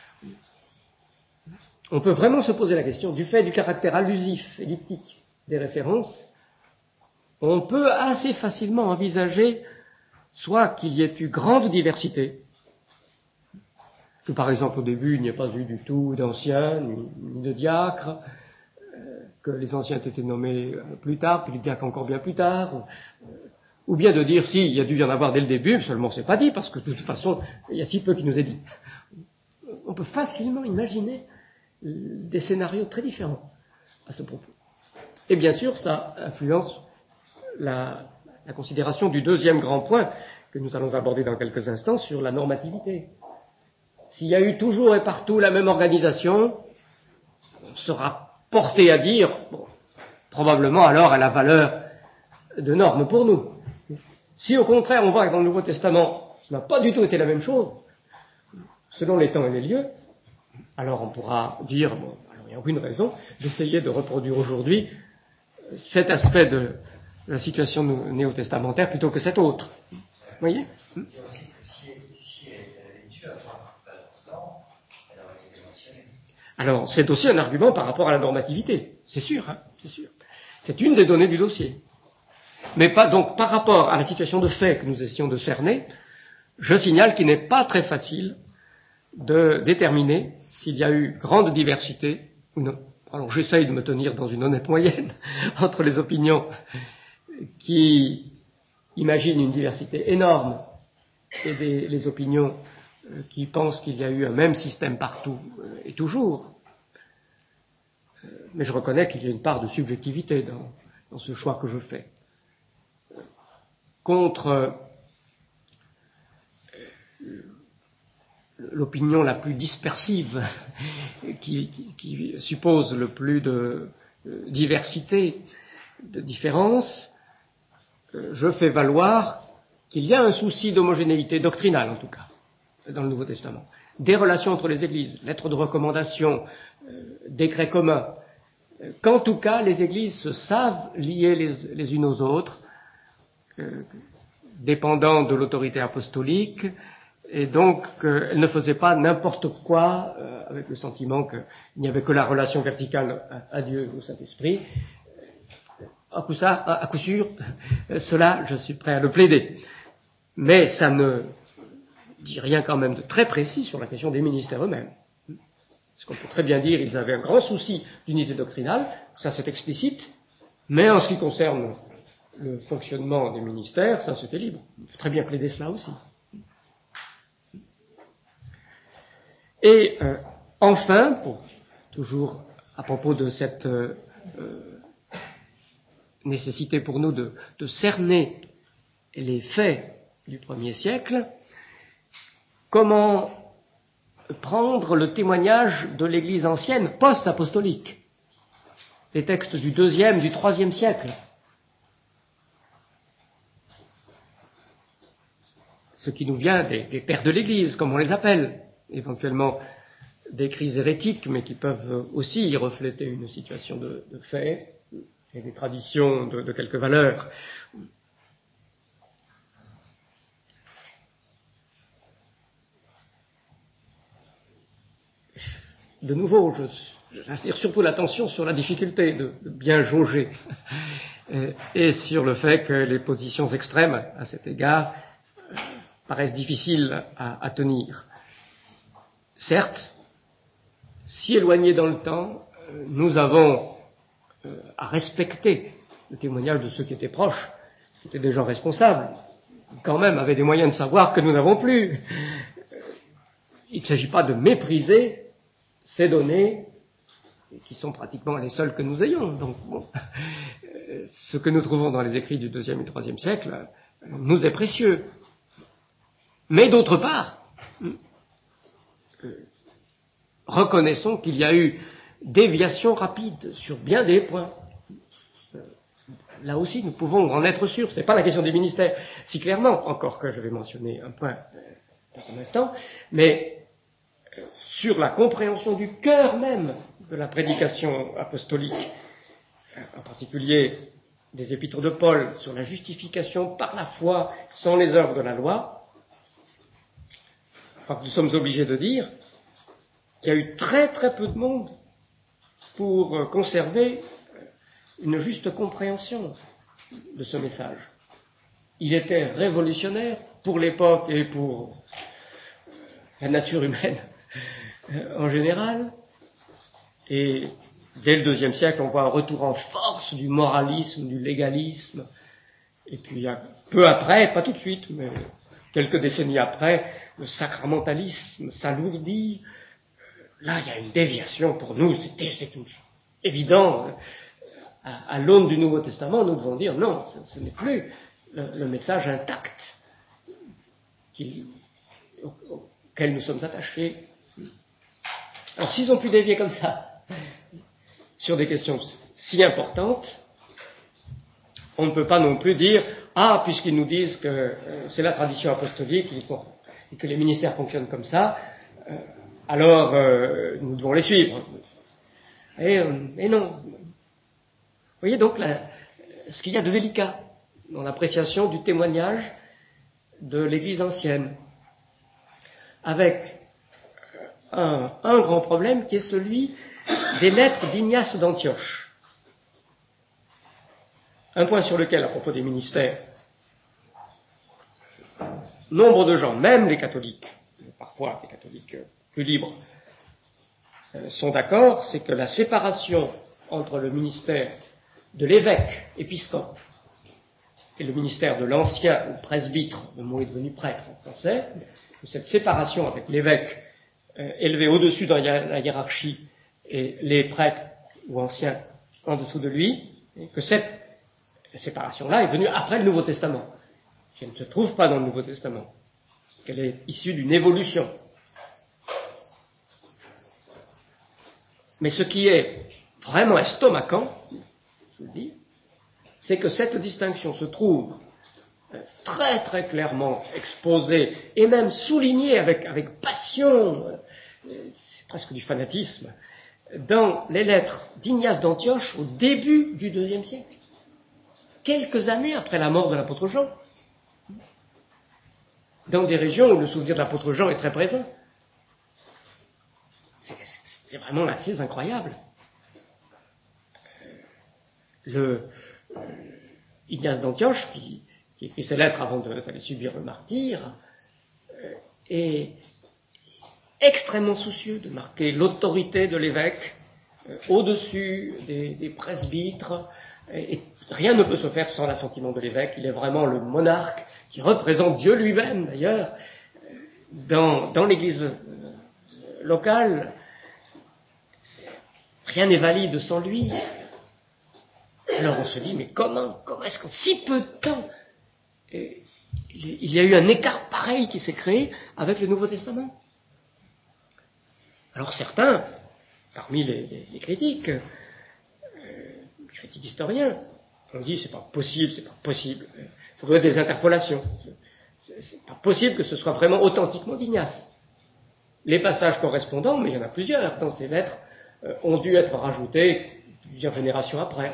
On peut vraiment se poser la question, du fait du caractère allusif, elliptique des références, on peut assez facilement envisager soit qu'il y ait eu grande diversité, que par exemple au début il n'y ait pas eu du tout d'anciens ni, ni de diacres, euh, que les anciens aient été nommés plus tard, puis les diacres encore bien plus tard, euh, ou bien de dire si, il y a dû y en avoir dès le début, seulement c'est pas dit, parce que de toute façon, il y a si peu qui nous est dit. On peut facilement imaginer des scénarios très différents à ce propos. Et bien sûr, ça influence la, la considération du deuxième grand point que nous allons aborder dans quelques instants sur la normativité. S'il y a eu toujours et partout la même organisation, on sera porté à dire, bon, probablement alors elle a valeur de norme pour nous. Si au contraire on voit que dans le Nouveau Testament, ça n'a pas du tout été la même chose, selon les temps et les lieux, alors on pourra dire, bon, alors il n'y a aucune raison d'essayer de reproduire aujourd'hui cet aspect de la situation néo-testamentaire plutôt que cet autre. Vous voyez ? Si, si, si elle était la lecture, pas longtemps, elle aurait été mentionnée. Alors, c'est aussi un argument par rapport à la normativité, c'est sûr, hein, c'est sûr. C'est une des données du dossier. Mais pas donc par rapport à la situation de fait que nous essayons de cerner, je signale qu'il n'est pas très facile de déterminer s'il y a eu grande diversité ou non. Alors j'essaye de me tenir dans une honnête moyenne entre les opinions qui imaginent une diversité énorme et des, les opinions qui pensent qu'il y a eu un même système partout et toujours. Mais je reconnais qu'il y a une part de subjectivité dans, dans ce choix que je fais. Contre l'opinion la plus dispersive, qui, qui, qui suppose le plus de diversité, de différence, je fais valoir qu'il y a un souci d'homogénéité doctrinale, en tout cas, dans le Nouveau Testament. Des relations entre les églises, lettres de recommandation, euh, décrets communs, qu'en tout cas, les églises se savent lier les, les unes aux autres, euh, dépendant de l'autorité apostolique, et donc euh, elles ne faisaient pas n'importe quoi euh, avec le sentiment qu'il n'y avait que la relation verticale à, à Dieu au Saint-Esprit. À coup, ça, à coup sûr, cela, je suis prêt à le plaider. Mais ça ne dit rien quand même de très précis sur la question des ministères eux-mêmes. Parce qu'on peut très bien dire qu'ils avaient un grand souci d'unité doctrinale, ça c'est explicite, mais en ce qui concerne le fonctionnement des ministères, ça c'était libre. On peut très bien plaider cela aussi. Et euh, enfin, pour, toujours à propos de cette euh, euh, nécessité pour nous de, de cerner les faits du premier siècle, comment prendre le témoignage de l'Église ancienne post-apostolique, les textes du deuxième, du troisième siècle, ce qui nous vient des, des pères de l'Église, comme on les appelle, éventuellement des crises hérétiques, mais qui peuvent aussi y refléter une situation de, de fait et des traditions de, de quelque valeur. De nouveau, je, j'attire surtout l'attention sur la difficulté de, de bien jauger et, et sur le fait que les positions extrêmes à cet égard euh, paraissent difficiles à, à tenir. Certes, si éloignés dans le temps, euh, nous avons euh, à respecter le témoignage de ceux qui étaient proches, qui étaient des gens responsables, quand même avaient des moyens de savoir que nous n'avons plus. Il ne s'agit pas de mépriser ces données qui sont pratiquement les seules que nous ayons. Donc, bon, ce que nous trouvons dans les écrits du deuxième et troisième siècle nous est précieux. Mais d'autre part, reconnaissons qu'il y a eu déviation rapide sur bien des points. Là aussi, nous pouvons en être sûrs. Ce n'est pas la question des ministères, si clairement, encore que je vais mentionner un point dans un instant, mais sur la compréhension du cœur même de la prédication apostolique, en particulier des épîtres de Paul, sur la justification par la foi sans les œuvres de la loi, je crois que nous sommes obligés de dire qu'il y a eu très très peu de monde pour conserver une juste compréhension de ce message. Il était révolutionnaire pour l'époque et pour la nature humaine en général, et dès le deuxième siècle, on voit un retour en force du moralisme, du légalisme, et puis peu après, pas tout de suite, mais quelques décennies après, le sacramentalisme s'alourdit, là, il y a une déviation pour nous, c'est, c'est tout évident. À, à l'aune du Nouveau Testament, nous devons dire non, ce, ce n'est plus le, le message intact qui, au, auquel nous sommes attachés. Alors, s'ils ont pu dévier comme ça sur des questions si importantes, on ne peut pas non plus dire « Ah, puisqu'ils nous disent que euh, c'est la tradition apostolique et que les ministères fonctionnent comme ça, euh, alors euh, nous devons les suivre. » Et, euh, et non. Vous voyez donc la, ce qu'il y a de délicat dans l'appréciation du témoignage de l'Église ancienne, avec un, un grand problème qui est celui des lettres d'Ignace d'Antioche. Un point sur lequel, à propos des ministères, nombre de gens, même les catholiques, parfois des catholiques plus libres, sont d'accord, c'est que la séparation entre le ministère de l'évêque épiscope et le ministère de l'ancien ou presbytre, le mot est devenu prêtre en français, cette séparation avec l'évêque euh, élevé au-dessus dans la hiérarchie et les prêtres ou anciens en dessous de lui, et que cette séparation-là est venue après le Nouveau Testament, qu'elle ne se trouve pas dans le Nouveau Testament, qu'elle est issue d'une évolution. Mais ce qui est vraiment estomacant, je vous le dis, c'est que cette distinction se trouve très très clairement exposée et même soulignée avec, avec passion, c'est presque du fanatisme, dans les lettres d'Ignace d'Antioche au début du deuxième siècle, quelques années après la mort de l'apôtre Jean, dans des régions où le souvenir de l'apôtre Jean est très présent. C'est, c'est, c'est vraiment assez incroyable. Le, euh, Ignace d'Antioche, qui, qui écrit ses lettres avant de, d'aller subir le martyre, euh, est extrêmement soucieux de marquer l'autorité de l'évêque euh, au-dessus des, des presbytres, et, et rien ne peut se faire sans l'assentiment de l'évêque. Il est vraiment le monarque qui représente Dieu lui-même, d'ailleurs, dans, dans l'Église euh, locale. Rien n'est valide sans lui. Alors on se dit, mais comment, comment est-ce qu'en si peu de temps, euh, il y a eu un écart pareil qui s'est créé avec le Nouveau Testament? Alors certains, parmi les, les, les critiques, euh, les critiques historiens, on dit, c'est pas possible, c'est pas possible, ça doit être des interpolations. C'est, c'est pas possible que ce soit vraiment authentiquement d'Ignace. Les passages correspondants, mais il y en a plusieurs dans ces lettres, euh, ont dû être rajoutés plusieurs générations après.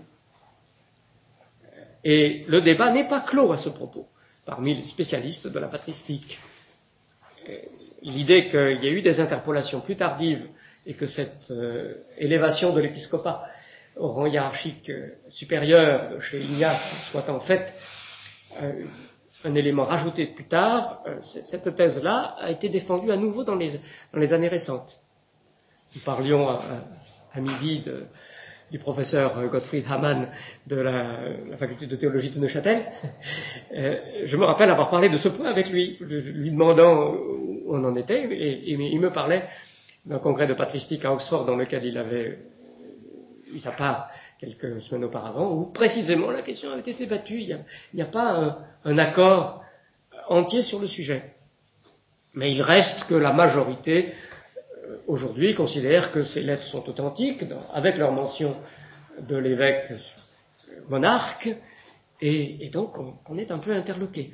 Et le débat n'est pas clos à ce propos, parmi les spécialistes de la patristique. L'idée qu'il y ait eu des interpolations plus tardives et que cette euh, élévation de l'épiscopat au rang hiérarchique euh, supérieur chez Ignace soit en fait euh, un élément rajouté plus tard, euh, cette thèse-là a été défendue à nouveau dans les, dans les années récentes. Nous parlions à, à midi de du professeur Gottfried Hamann de la, la faculté de théologie de Neuchâtel. Euh, je me rappelle avoir parlé de ce point avec lui, lui demandant où on en était, et, et il me parlait d'un congrès de patristique à Oxford dans lequel il avait eu sa part quelques semaines auparavant, où précisément la question avait été débattue. Il n'y a, il n'y a pas un, un accord entier sur le sujet. Mais il reste que la majorité aujourd'hui considèrent que ces lettres sont authentiques, avec leur mention de l'évêque monarque, et, et donc on, on est un peu interloqué.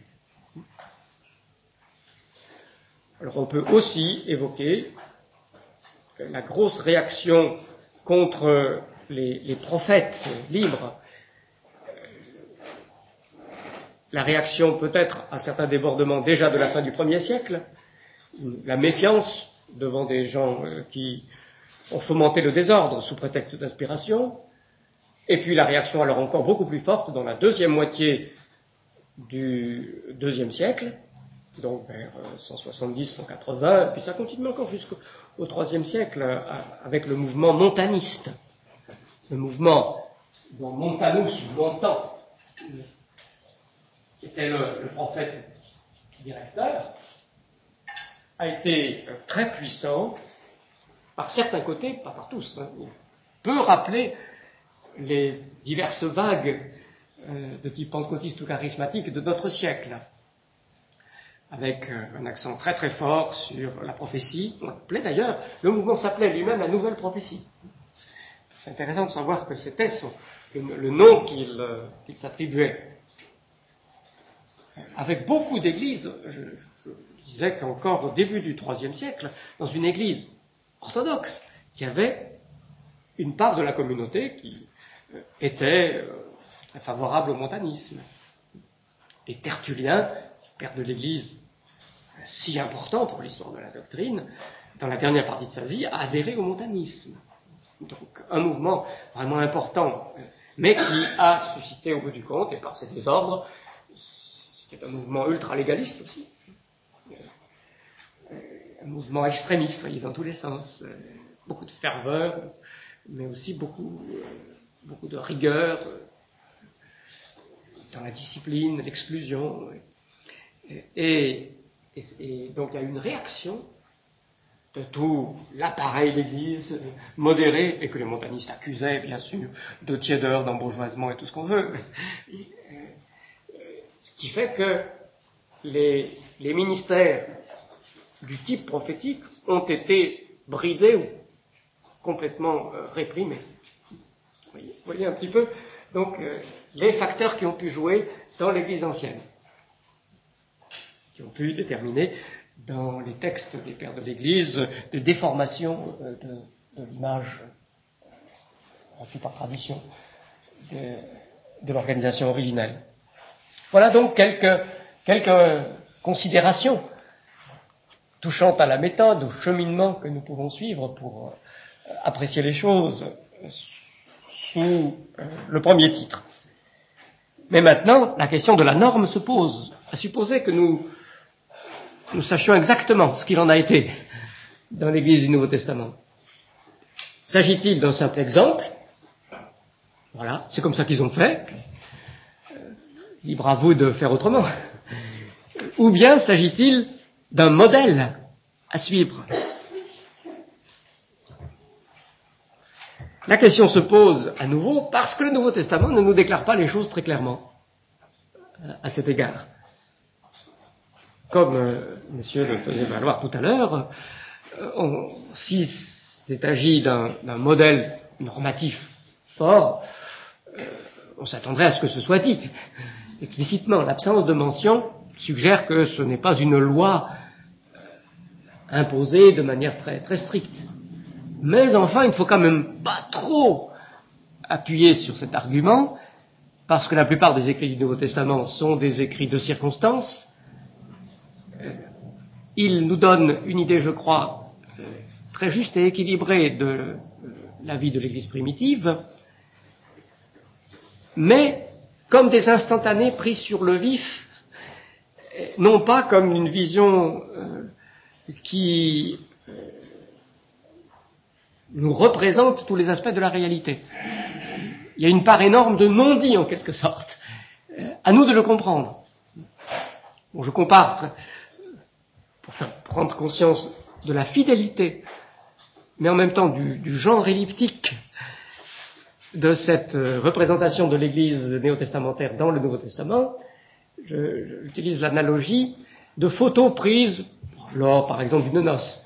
Alors on peut aussi évoquer la grosse réaction contre les, les prophètes libres, la réaction peut-être à certains débordements déjà de la fin du premier siècle, la méfiance devant des gens euh, qui ont fomenté le désordre sous prétexte d'inspiration, et puis la réaction alors encore beaucoup plus forte dans la deuxième moitié du deuxième siècle, donc vers cent soixante-dix, cent quatre-vingts, puis ça continue encore jusqu'au troisième siècle avec le mouvement montaniste, le mouvement dont Montanus, Montan, qui était le, le prophète directeur, a été très puissant par certains côtés, pas par tous, hein, il peut rappeler les diverses vagues euh, de type pentecôtiste ou charismatique de notre siècle, avec euh, un accent très très fort sur la prophétie. On l'appelait d'ailleurs, le mouvement s'appelait lui-même la nouvelle prophétie. C'est intéressant de savoir que c'était son, le, le nom qu'il, euh, qu'il s'attribuait. Avec beaucoup d'églises, je, je, je disais qu'encore au début du troisième siècle, dans une église orthodoxe, il y avait une part de la communauté qui euh, était euh, très favorable au montanisme. Et Tertullien, père de l'église si important pour l'histoire de la doctrine, dans la dernière partie de sa vie, a adhéré au montanisme. Donc un mouvement vraiment important, mais qui a suscité au bout du compte, et par ses désordres, c'est un mouvement ultra-légaliste aussi, un mouvement extrémiste, voyez, dans tous les sens, beaucoup de ferveur, mais aussi beaucoup, beaucoup de rigueur dans la discipline, l'exclusion, et, et, et donc il y a une réaction de tout l'appareil d'église modéré, et que les montanistes accusaient, bien sûr, de tiédeur, d'embourgeoisement et tout ce qu'on veut. Ce qui fait que les, les ministères du type prophétique ont été bridés ou complètement euh, réprimés. Vous voyez, vous voyez un petit peu, donc, euh, les facteurs qui ont pu jouer dans l'Église ancienne, qui ont pu déterminer dans les textes des pères de l'Église des déformations euh, de, de l'image reçue par tradition de, de l'organisation originelle. Voilà donc quelques, quelques considérations touchant à la méthode, au cheminement que nous pouvons suivre pour euh, apprécier les choses sous euh, le premier titre. Mais maintenant, la question de la norme se pose, à supposer que nous, nous sachions exactement ce qu'il en a été dans l'Église du Nouveau Testament. S'agit-il d'un simple exemple? Voilà, c'est comme ça qu'ils ont fait. Euh, libre à vous de faire autrement. Ou bien s'agit-il d'un modèle à suivre? La question se pose à nouveau parce que le Nouveau Testament ne nous déclare pas les choses très clairement à cet égard. Comme euh, monsieur le faisait valoir tout à l'heure, euh, on, si c'est agi d'un, d'un modèle normatif fort, euh, on s'attendrait à ce que ce soit dit explicitement. L'absence de mention suggère que ce n'est pas une loi imposée de manière très, très stricte. Mais enfin, il ne faut quand même pas trop appuyer sur cet argument, parce que la plupart des écrits du Nouveau Testament sont des écrits de circonstance. Il nous donne une idée, je crois, très juste et équilibrée de la vie de l'Église primitive, mais comme des instantanés pris sur le vif, non pas comme une vision euh, qui euh, nous représente tous les aspects de la réalité. Il y a une part énorme de non-dit, en quelque sorte. Euh, à nous de le comprendre. Bon, je compare, pour faire prendre conscience de la fidélité, mais en même temps du, du genre elliptique de cette euh, représentation de l'Église néo-testamentaire dans le Nouveau Testament, je, je, j'utilise l'analogie de photos prises lors, par exemple, d'une noce.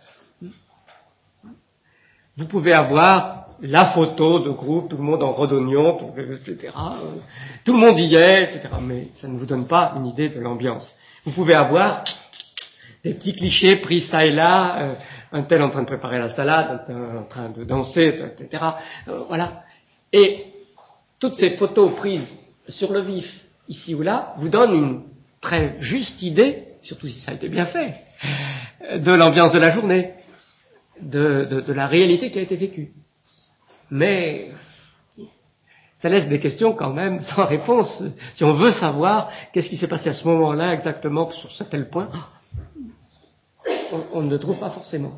Vous pouvez avoir la photo de groupe, tout le monde en redognon, et cetera. Tout le monde y est, et cetera. Mais ça ne vous donne pas une idée de l'ambiance. Vous pouvez avoir des petits clichés pris ça et là, euh, un tel en train de préparer la salade, un tel en train de danser, et cetera. Euh, voilà. Et toutes ces photos prises sur le vif, ici ou là, vous donnent une très juste idée, surtout si ça a été bien fait, de l'ambiance de la journée. De, de, de la réalité qui a été vécue. Mais ça laisse des questions quand même sans réponse. Si on veut savoir qu'est-ce qui s'est passé à ce moment-là exactement sur ce tel point, on, on ne le trouve pas forcément.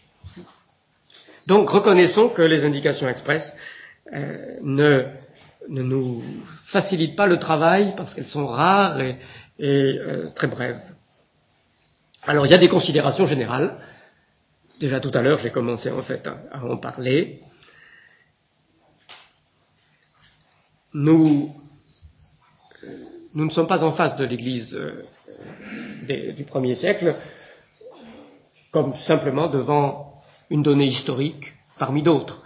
Donc reconnaissons que les indications expresses euh, ne, ne nous facilitent pas le travail parce qu'elles sont rares et, et euh, très brèves. Alors il y a des considérations générales, Déjà tout à l'heure, j'ai commencé en fait à, à en parler. Nous, euh, nous ne sommes pas en face de l'Église euh, des, du premier siècle comme simplement devant une donnée historique parmi d'autres.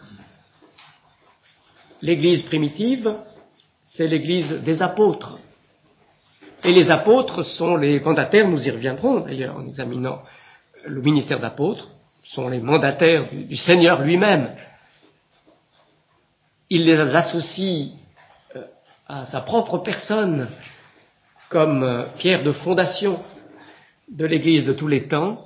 L'Église primitive, c'est l'Église des apôtres. Et les apôtres sont les mandataires, nous y reviendrons d'ailleurs en examinant le ministère d'apôtres, sont les mandataires du, du Seigneur lui-même. Il les associe euh, à sa propre personne comme euh, pierre de fondation de l'Église de tous les temps.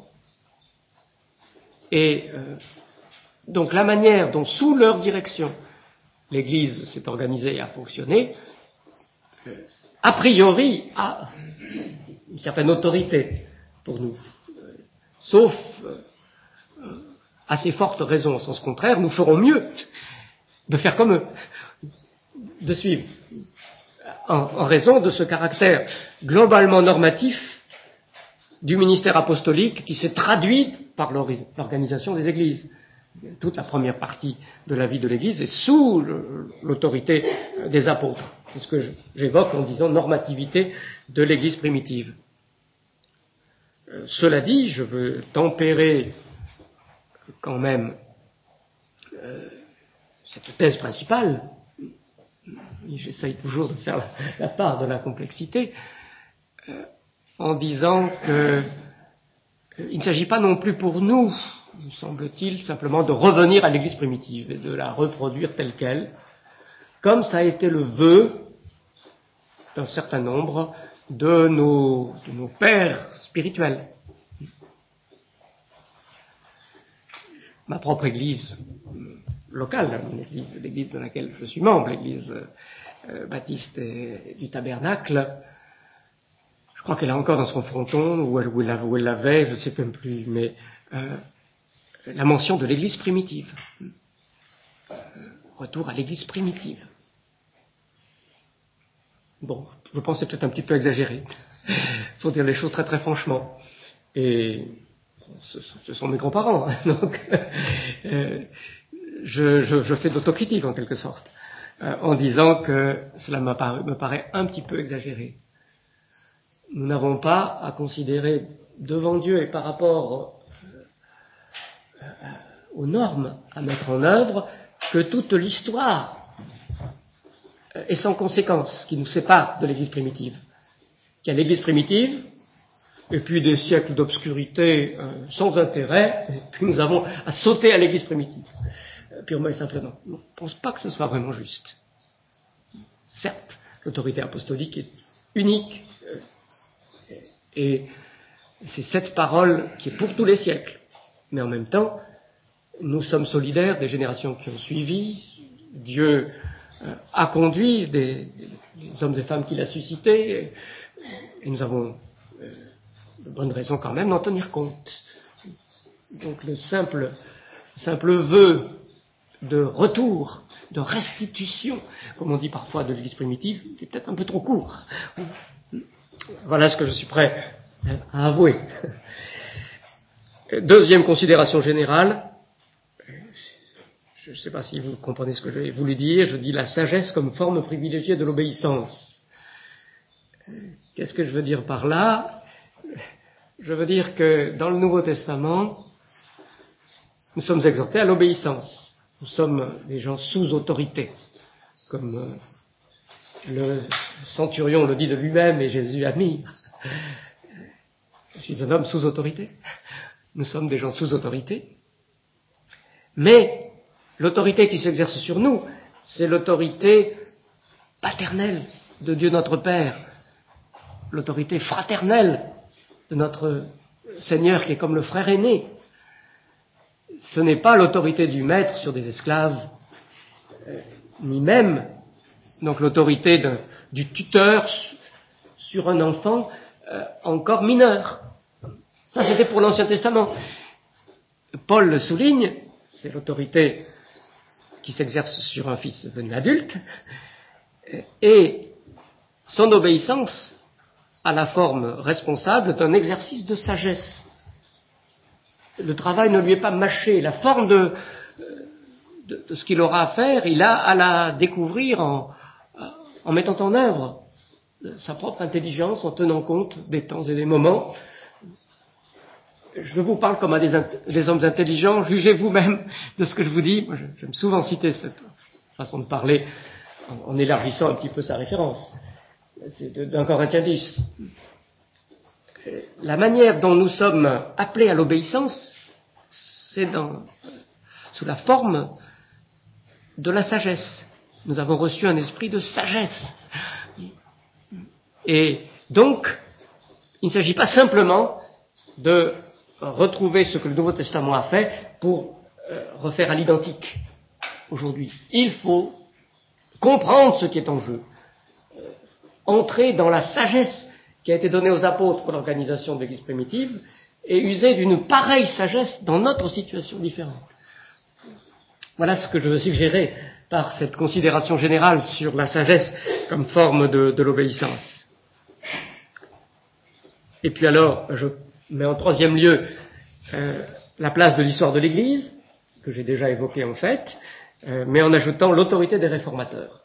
Et euh, donc la manière dont, sous leur direction, l'Église s'est organisée et a fonctionné, euh, a priori, a une certaine autorité pour nous. Euh, sauf euh, assez forte raison en sens contraire, nous ferons mieux de faire comme eux, de suivre, en, en raison de ce caractère globalement normatif du ministère apostolique qui s'est traduit par l'organisation des églises. Toute la première partie de la vie de l'Église est sous le, l'autorité des apôtres. C'est ce que je, j'évoque en disant normativité de l'Église primitive. Euh, cela dit, je veux tempérer quand même euh, cette thèse principale, et j'essaye toujours de faire la, la part de la complexité, euh, en disant que euh, il ne s'agit pas non plus pour nous, me semble-t-il, simplement de revenir à l'Église primitive et de la reproduire telle qu'elle, comme ça a été le vœu d'un certain nombre de nos, de nos pères spirituels. Ma propre Église locale, l'église, l'église de laquelle je suis membre, l'Église euh, baptiste et, du Tabernacle, je crois qu'elle est encore dans son fronton, où elle, où elle, où elle l'avait, je ne sais même plus, mais euh, la mention de l'Église primitive. Retour à l'Église primitive. Bon, je pense que c'est peut-être un petit peu exagéré. Il faut dire les choses très très franchement. Et ce, ce sont mes grands-parents, hein, donc euh, je, je, je fais d'autocritique en quelque sorte, euh, en disant que cela me paraît, me paraît un petit peu exagéré. Nous n'avons pas à considérer devant Dieu et par rapport euh, aux normes à mettre en œuvre que toute l'histoire est sans conséquence qui nous sépare de l'Église primitive. Il y a l'Église primitive, et puis des siècles d'obscurité euh, sans intérêt, et puis nous avons à sauter à l'Église primitive, euh, purement et simplement. Je ne pense pas que ce soit vraiment juste. Certes, l'autorité apostolique est unique, euh, et c'est cette parole qui est pour tous les siècles. Mais en même temps, nous sommes solidaires des générations qui ont suivi. Dieu euh, a conduit des, des hommes et femmes qu'il a suscités, et, et nous avons euh, de bonnes raisons quand même d'en tenir compte. Donc le simple, simple vœu de retour, de restitution, comme on dit parfois de l'Église primitive, est peut-être un peu trop court. Voilà ce que je suis prêt à avouer. Deuxième considération générale, je ne sais pas si vous comprenez ce que j'ai voulu dire, je dis la sagesse comme forme privilégiée de l'obéissance. Qu'est-ce que je veux dire par là ? Je veux dire que dans le Nouveau Testament, nous sommes exhortés à l'obéissance. Nous sommes des gens sous autorité, comme le centurion le dit de lui-même et Jésus admire. Je suis un homme sous autorité. Nous sommes des gens sous autorité. Mais l'autorité qui s'exerce sur nous, c'est l'autorité paternelle de Dieu notre Père, l'autorité fraternelle de notre Seigneur qui est comme le frère aîné. Ce n'est pas l'autorité du maître sur des esclaves, euh, ni même donc l'autorité de, du tuteur sur un enfant euh, encore mineur. Ça, c'était pour l'Ancien Testament. Paul le souligne, c'est l'autorité qui s'exerce sur un fils devenu adulte, et son obéissance a la forme responsable d'un exercice de sagesse. le travail ne lui est pas mâché. La forme de, de, de ce qu'il aura à faire, il a à la découvrir en, en mettant en œuvre sa propre intelligence, en tenant compte des temps et des moments. Je vous parle comme à des, des hommes intelligents, jugez vous-même de ce que je vous dis. Moi, j'aime souvent citer cette façon de parler en, en élargissant un petit peu sa référence. C'est d'un Corinthiens dix. La manière dont nous sommes appelés à l'obéissance, c'est dans, sous la forme de la sagesse. Nous avons reçu un esprit de sagesse. Et donc, il ne s'agit pas simplement de retrouver ce que le Nouveau Testament a fait pour euh, refaire à l'identique aujourd'hui. Il faut comprendre ce qui est en jeu, euh, entrer dans la sagesse qui a été donnée aux apôtres pour l'organisation de l'Église primitive et user d'une pareille sagesse dans notre situation différente. Voilà ce que je veux suggérer par cette considération générale sur la sagesse comme forme de, de l'obéissance. Et puis alors, je mets en troisième lieu euh, la place de l'histoire de l'Église, que j'ai déjà évoquée en fait, euh, mais en ajoutant l'autorité des réformateurs.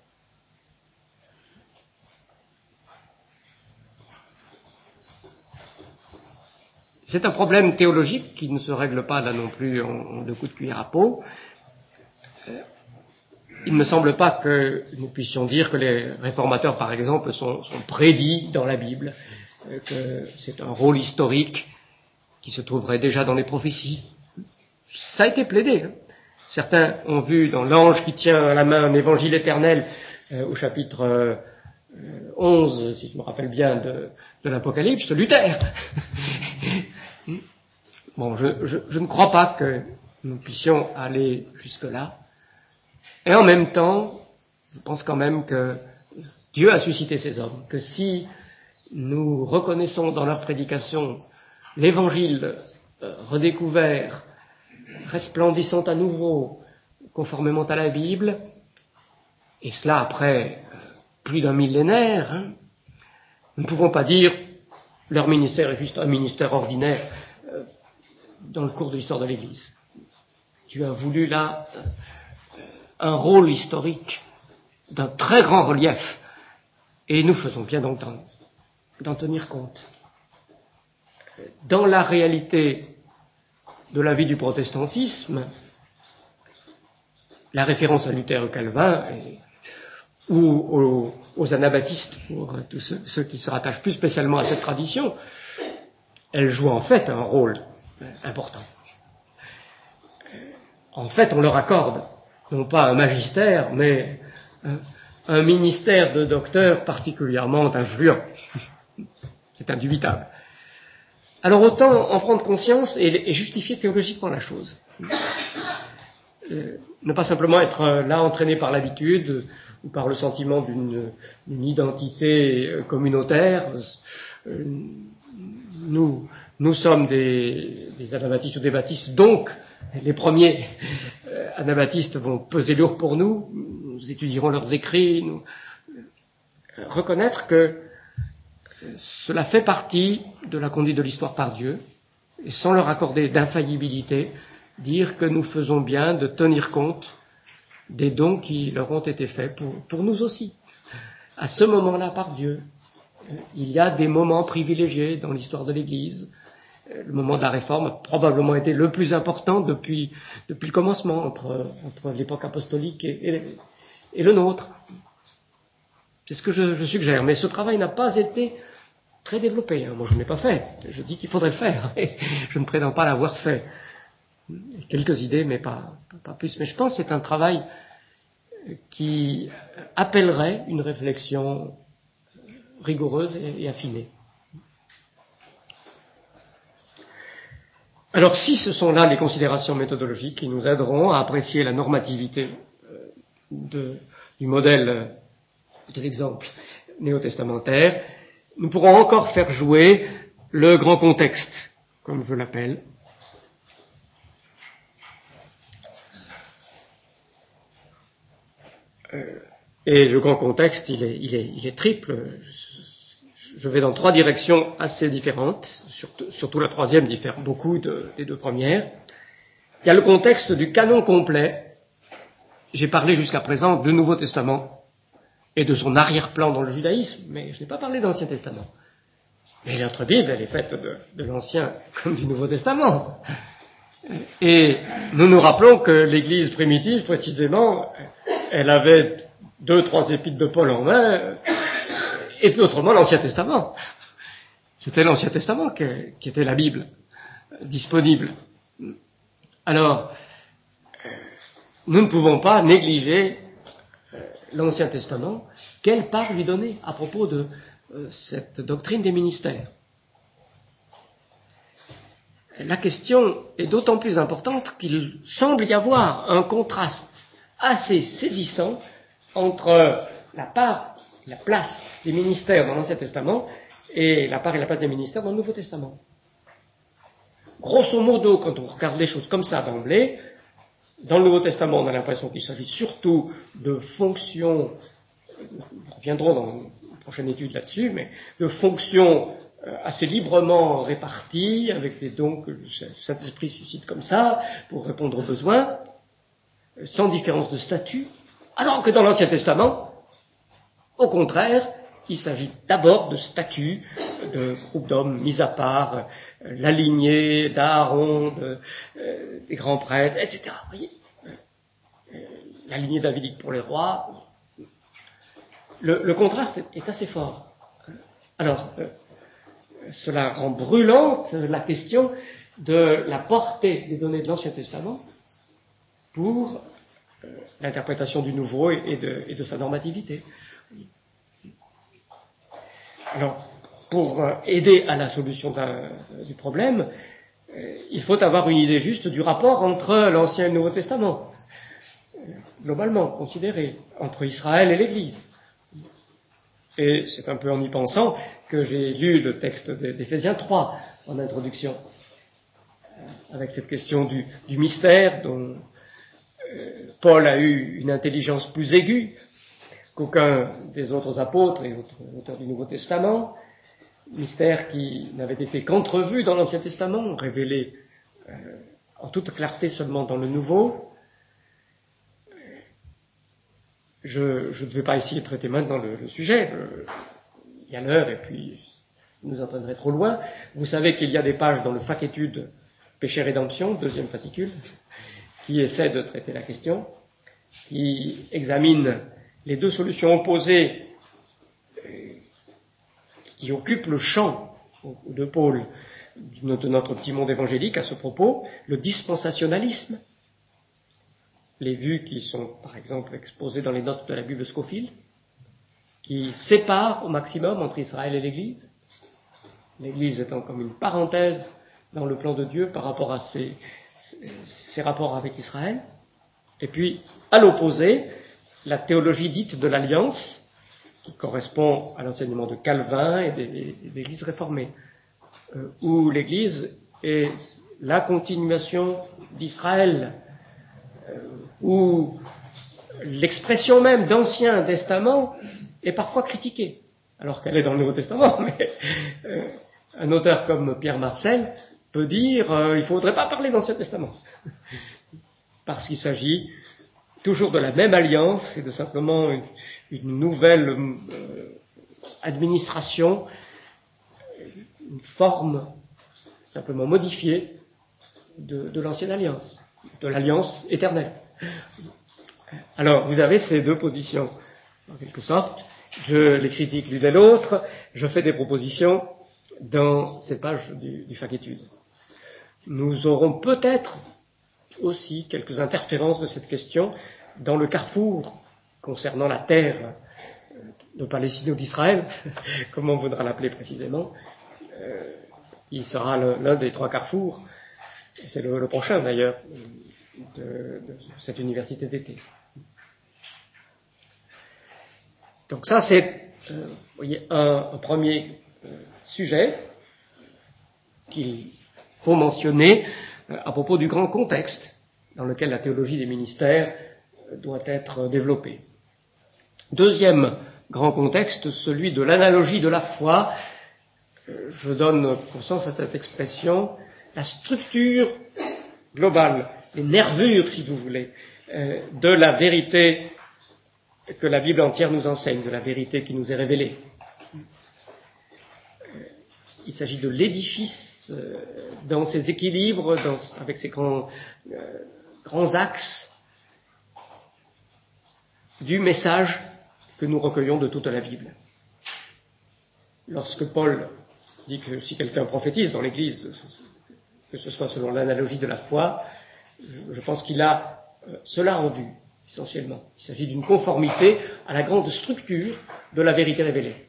C'est un problème théologique qui ne se règle pas là non plus en, en deux coups de cuillère à peau. Euh, il ne me semble pas que nous puissions dire que les réformateurs, par exemple, sont, sont prédits dans la Bible, euh, que c'est un rôle historique qui se trouverait déjà dans les prophéties. Ça a été plaidé. Hein. Certains ont vu dans l'ange qui tient à la main un évangile éternel euh, au chapitre euh, onze, si je me rappelle bien, de, de l'Apocalypse, Luther. Bon, je, je, je ne crois pas que nous puissions aller jusque-là. Et en même temps, je pense quand même que Dieu a suscité ces hommes, que si nous reconnaissons dans leur prédication l'évangile euh, redécouvert, resplendissant à nouveau, conformément à la Bible, et cela après euh, plus d'un millénaire, hein, nous ne pouvons pas dire leur ministère est juste un ministère ordinaire euh, dans le cours de l'histoire de l'Église. Dieu a voulu là euh, un rôle historique d'un très grand relief, et nous faisons bien donc d'en, d'en tenir compte. Dans la réalité de la vie du protestantisme, la référence à Luther et Calvin, et, ou aux, aux anabaptistes, pour tous ceux, ceux qui se rattachent plus spécialement à cette tradition, elle joue en fait un rôle important. En fait, on leur accorde, non pas un magistère, mais un, un ministère de docteur particulièrement influent. C'est indubitable. Alors autant en prendre conscience et, et justifier théologiquement la chose. Euh, ne pas simplement être euh, là entraîné par l'habitude euh, ou par le sentiment d'une, d'une identité euh, communautaire. Euh, nous, nous sommes des, des anabaptistes ou des baptistes, donc les premiers euh, anabaptistes vont peser lourd pour nous. Nous étudierons leurs écrits. Nous, euh, reconnaître que cela fait partie de la conduite de l'histoire par Dieu, et sans leur accorder d'infaillibilité, dire que nous faisons bien de tenir compte des dons qui leur ont été faits pour, pour nous aussi. À ce moment-là, par Dieu, il y a des moments privilégiés dans l'histoire de l'Église. Le moment de la Réforme a probablement été le plus important depuis, depuis le commencement, entre, entre l'époque apostolique et, et, et le nôtre. C'est ce que je, je suggère. Mais ce travail n'a pas été très développé. Moi, je ne l'ai pas fait. Je dis qu'il faudrait le faire. Je ne prétends pas l'avoir fait. Quelques idées, mais pas, pas plus. Mais je pense que c'est un travail qui appellerait une réflexion rigoureuse et, et affinée. Alors, si ce sont là les considérations méthodologiques qui nous aideront à apprécier la normativité de, du modèle, de l'exemple néo-testamentaire, nous pourrons encore faire jouer le grand contexte, comme je l'appelle. Euh, et le grand contexte, il est, il est, il est triple. Je, je vais dans trois directions assez différentes, surtout, surtout la troisième diffère beaucoup de, des deux premières. Il y a le contexte du canon complet. J'ai parlé jusqu'à présent du Nouveau Testament et de son arrière-plan dans le judaïsme, mais je n'ai pas parlé de l'Ancien Testament. Mais notre Bible, elle est faite de, de l'Ancien comme du Nouveau Testament. Et nous nous rappelons que l'Église primitive, précisément, elle avait deux, trois épîtres de Paul en main, et puis autrement l'Ancien Testament. C'était l'Ancien Testament qui, qui était la Bible, disponible. Alors, nous ne pouvons pas négliger l'Ancien Testament. Quelle part lui donner à propos de euh, cette doctrine des ministères? La question est d'autant plus importante qu'il semble y avoir un contraste assez saisissant entre la part, la place des ministères dans l'Ancien Testament et la part et la place des ministères dans le Nouveau Testament. Grosso modo, quand on regarde les choses comme ça d'emblée, dans le Nouveau Testament, on a l'impression qu'il s'agit surtout de fonctions, nous reviendrons dans une prochaine étude là-dessus, mais de fonctions assez librement réparties, avec des dons que le Saint-Esprit suscite comme ça, pour répondre aux besoins, sans différence de statut, alors que dans l'Ancien Testament, au contraire, il s'agit d'abord de statuts, de groupes d'hommes mis à part, euh, la lignée d'Aaron, de, euh, des grands prêtres, et cetera. Vous voyez, euh, la lignée davidique pour les rois. Le, le contraste est assez fort. Alors, euh, cela rend brûlante la question de la portée des données de l'Ancien Testament pour euh, l'interprétation du Nouveau et de, et de sa normativité. Alors, pour euh, aider à la solution d'un, du problème, euh, il faut avoir une idée juste du rapport entre l'Ancien et le Nouveau Testament, euh, globalement considéré, entre Israël et l'Église. Et c'est un peu en y pensant que j'ai lu le texte d'Éphésiens trois en introduction, euh, avec cette question du, du mystère dont euh, Paul a eu une intelligence plus aiguë qu'aucun des autres apôtres et autres auteurs du Nouveau Testament, mystère qui n'avait été qu'entrevu dans l'Ancien Testament, révélé euh, en toute clarté seulement dans le Nouveau. Je, je ne vais pas essayer de traiter maintenant le, le sujet, euh, il y a l'heure et puis nous entraînerait trop loin. Vous savez qu'il y a des pages dans le Fac Études Péché-Rédemption, deuxième fascicule, qui essaie de traiter la question, qui examine les deux solutions opposées euh, qui occupent le champ de Paul de notre petit monde évangélique à ce propos, le dispensationalisme, les vues qui sont par exemple exposées dans les notes de la Bible Scofield, qui séparent au maximum entre Israël et l'Église, l'Église étant comme une parenthèse dans le plan de Dieu par rapport à ses, ses, ses rapports avec Israël, et puis à l'opposé, la théologie dite de l'Alliance, qui correspond à l'enseignement de Calvin et des, des, des églises réformées, euh, où l'Église est la continuation d'Israël, euh, où l'expression même d'Ancien Testament est parfois critiquée, alors qu'elle est dans le Nouveau Testament, mais euh, un auteur comme Pierre Marcel peut dire euh, il ne faudrait pas parler d'Ancien Testament, parce qu'il s'agit toujours de la même alliance et de simplement une, une nouvelle euh, administration, une forme simplement modifiée de, de l'ancienne alliance, de l'alliance éternelle. Alors, vous avez ces deux positions, en quelque sorte. Je les critique l'une et l'autre, je fais des propositions dans ces pages du, du Fac Études. Nous aurons peut-être aussi quelques interférences de cette question dans le carrefour concernant la terre de Palestine ou d'Israël, comme on voudra l'appeler précisément, euh, qui sera le, l'un des trois carrefours, et c'est le, le prochain d'ailleurs, de, de cette université d'été. Donc ça c'est euh, vous voyez, un, un premier euh, sujet qu'il faut mentionner euh, à propos du grand contexte dans lequel la théologie des ministères euh, doit être développée. Deuxième grand contexte, celui de l'analogie de la foi. Je donne pour sens à cette expression la structure globale, les nervures, si vous voulez, euh, de la vérité que la Bible entière nous enseigne, de la vérité qui nous est révélée. Il s'agit de l'édifice euh, dans ses équilibres, dans, avec ses grands, euh, grands axes du message que nous recueillons de toute la Bible. Lorsque Paul dit que si quelqu'un prophétise dans l'Église, que ce soit selon l'analogie de la foi, je pense qu'il a euh, cela en vue, essentiellement. Il s'agit d'une conformité à la grande structure de la vérité révélée.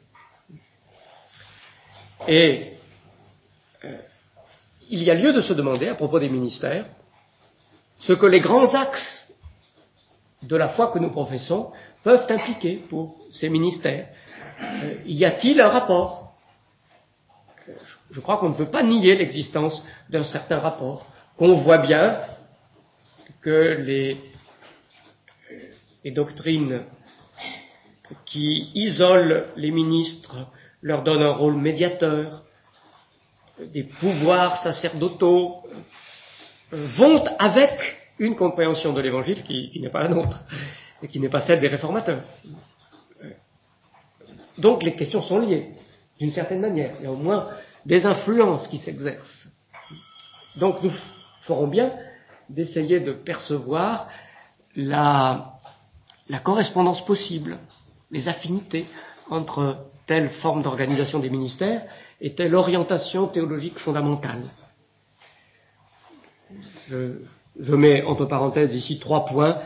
Et euh, il y a lieu de se demander, à propos des ministères, ce que les grands axes de la foi que nous professons peuvent impliquer pour ces ministères. Euh, y a-t-il un rapport ? euh, Je crois qu'on ne peut pas nier l'existence d'un certain rapport, qu'on voit bien que les, les doctrines qui isolent les ministres leur donnent un rôle médiateur, des pouvoirs sacerdotaux euh, vont avec une compréhension de l'Évangile qui, qui n'est pas la nôtre et qui n'est pas celle des réformateurs. Donc les questions sont liées, d'une certaine manière. Il y a au moins des influences qui s'exercent. Donc nous ferons bien d'essayer de percevoir la, la correspondance possible, les affinités entre telle forme d'organisation des ministères et telle orientation théologique fondamentale. Je, je mets entre parenthèses ici trois points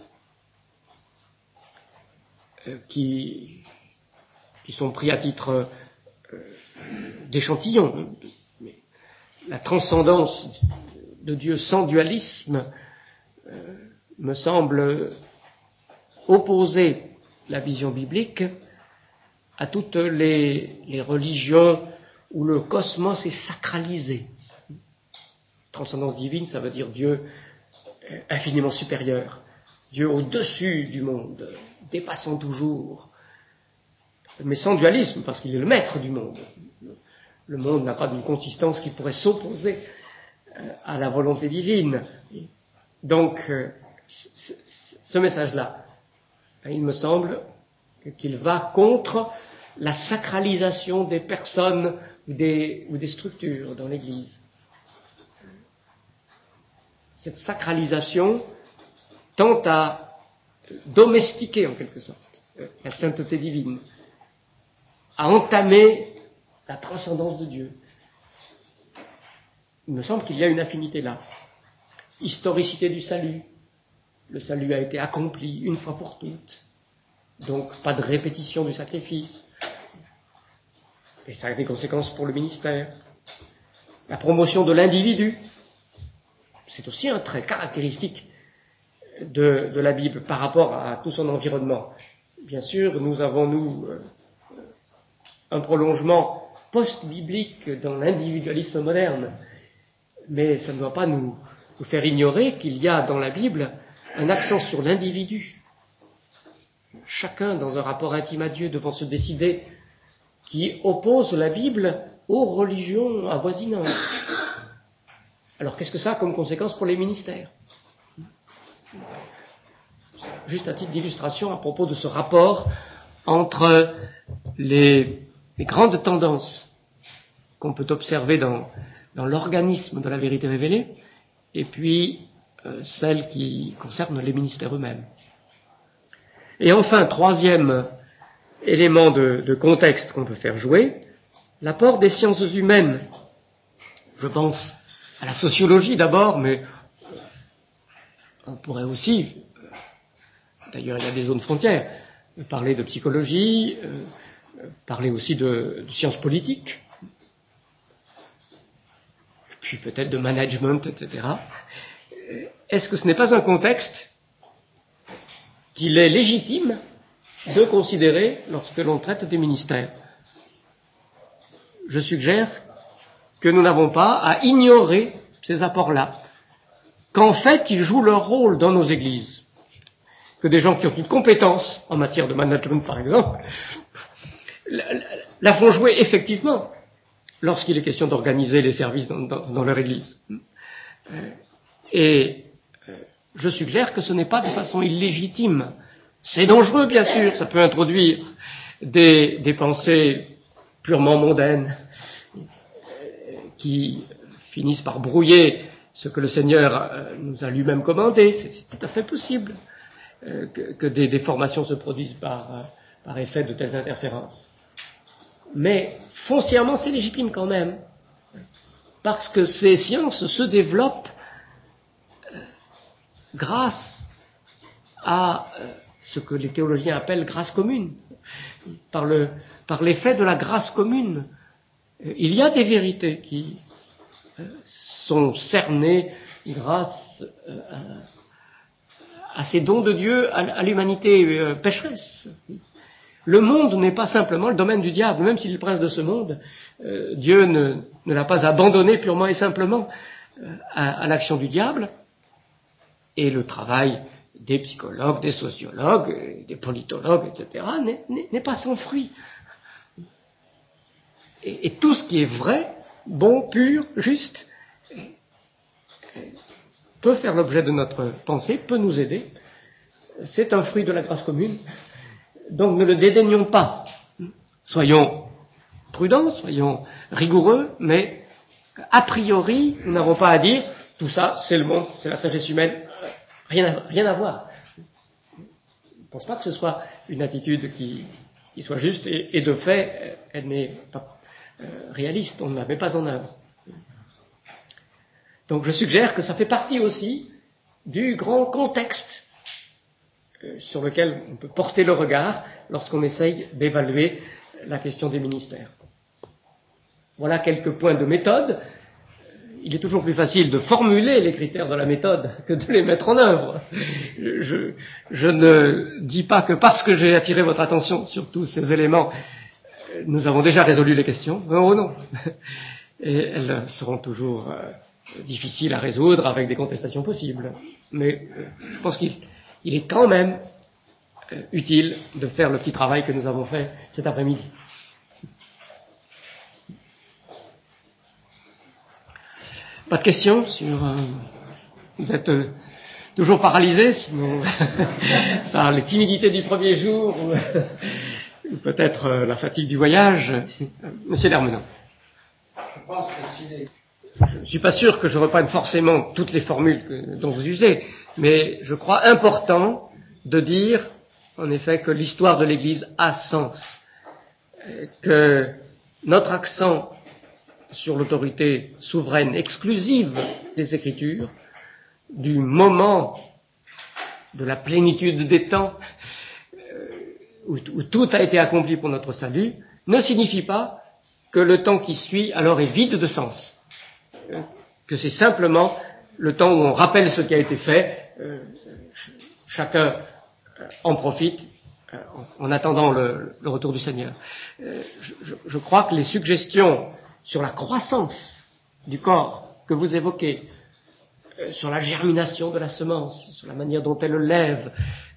euh, qui, qui sont pris à titre euh, d'échantillon. La transcendance de Dieu sans dualisme euh, me semble opposer la vision biblique à toutes les, les religions où le cosmos est sacralisé. Transcendance divine, ça veut dire Dieu infiniment supérieur, Dieu au-dessus du monde, dépassant toujours, mais sans dualisme, parce qu'il est le maître du monde. Le monde n'a pas d'une consistance qui pourrait s'opposer à la volonté divine. Donc, ce message-là, il me semble qu'il va contre la sacralisation des personnes ou des, ou des structures dans l'Église. Cette sacralisation tend à domestiquer en quelque sorte la sainteté divine, à entamer la transcendance de Dieu. Il me semble qu'il y a une affinité là. Historicité du salut. Le salut a été accompli une fois pour toutes. Donc, pas de répétition du sacrifice. Et ça a des conséquences pour le ministère. La promotion de l'individu. C'est aussi un trait caractéristique de, de la Bible par rapport à tout son environnement. Bien sûr, nous avons, nous, un prolongement post-biblique dans l'individualisme moderne. Mais ça ne doit pas nous, nous faire ignorer qu'il y a dans la Bible un accent sur l'individu. Chacun dans un rapport intime à Dieu devant se décider, qui oppose la Bible aux religions avoisinantes. Alors qu'est-ce que ça a comme conséquence pour les ministères ? Juste à titre d'illustration à propos de ce rapport entre les, les grandes tendances qu'on peut observer dans, dans l'organisme de la vérité révélée et puis euh, celles qui concernent les ministères eux-mêmes. Et enfin, troisième élément de, de contexte qu'on peut faire jouer, l'apport des sciences humaines. Je pense à la sociologie d'abord, mais on pourrait aussi, d'ailleurs il y a des zones frontières, parler de psychologie, euh, parler aussi de, de sciences politiques, puis peut-être de management, et cetera. Est-ce que ce n'est pas un contexte qu'il est légitime de considérer lorsque l'on traite des ministères ? Je suggère que nous n'avons pas à ignorer ces apports-là, qu'en fait ils jouent leur rôle dans nos églises, que des gens qui ont une compétence en matière de management, par exemple, la, la, la font jouer effectivement lorsqu'il est question d'organiser les services dans, dans, dans leur Église. Et je suggère que ce n'est pas de façon illégitime. C'est dangereux, bien sûr, ça peut introduire des, des pensées purement mondaines qui finissent par brouiller ce que le Seigneur nous a lui-même commandé. C'est, c'est tout à fait possible euh, que, que des déformations se produisent par, par effet de telles interférences. Mais foncièrement, c'est légitime quand même, parce que ces sciences se développent euh, grâce à euh, ce que les théologiens appellent grâce commune, par, le, par l'effet de la grâce commune. Il y a des vérités qui euh, sont cernées grâce euh, à, à ces dons de Dieu à, à l'humanité euh, pécheresse. Le monde n'est pas simplement le domaine du diable, même s'il est le prince de ce monde. Euh, Dieu ne, ne l'a pas abandonné purement et simplement euh, à, à l'action du diable. Et le travail des psychologues, des sociologues, des politologues, et cetera, n'est, n'est, n'est pas sans fruit. Et, et tout ce qui est vrai, bon, pur, juste, peut faire l'objet de notre pensée, peut nous aider. C'est un fruit de la grâce commune. Donc ne le dédaignons pas. Soyons prudents, soyons rigoureux, mais a priori, nous n'avons pas à dire tout ça, c'est le monde, c'est la sagesse humaine. Rien à, rien à voir. Je ne pense pas que ce soit une attitude qui, qui soit juste, et, et de fait, elle n'est pas euh, réaliste, on ne la met pas en œuvre. Donc je suggère que ça fait partie aussi du grand contexte euh, sur lequel on peut porter le regard lorsqu'on essaye d'évaluer la question des ministères. Voilà quelques points de méthode. Il est toujours plus facile de formuler les critères de la méthode que de les mettre en œuvre. Je, je ne dis pas que parce que j'ai attiré votre attention sur tous ces éléments, nous avons déjà résolu les questions. Oh non. Et elles seront toujours euh, difficiles à résoudre avec des contestations possibles. Mais euh, je pense qu'il il est quand même euh, utile de faire le petit travail que nous avons fait cet après-midi. Pas de questions sur... Euh, vous êtes euh, toujours paralysés, sinon par les timidités du premier jour, ou, ou peut-être euh, la fatigue du voyage. Monsieur Darmenon. Je pense que si les... Je ne suis pas sûr que je reprenne forcément toutes les formules que, dont vous usez, mais je crois important de dire, en effet, que l'histoire de l'Église a sens, que notre accent sur l'autorité souveraine exclusive des Écritures, du moment de la plénitude des temps euh, où, où tout a été accompli pour notre salut, ne signifie pas que le temps qui suit alors est vide de sens, euh, que c'est simplement le temps où on rappelle ce qui a été fait, euh, ch- chacun euh, en profite euh, en, en attendant le, le retour du Seigneur. Euh, je, je crois que les suggestions sur la croissance du corps que vous évoquez, euh, sur la germination de la semence, sur la manière dont elle lève,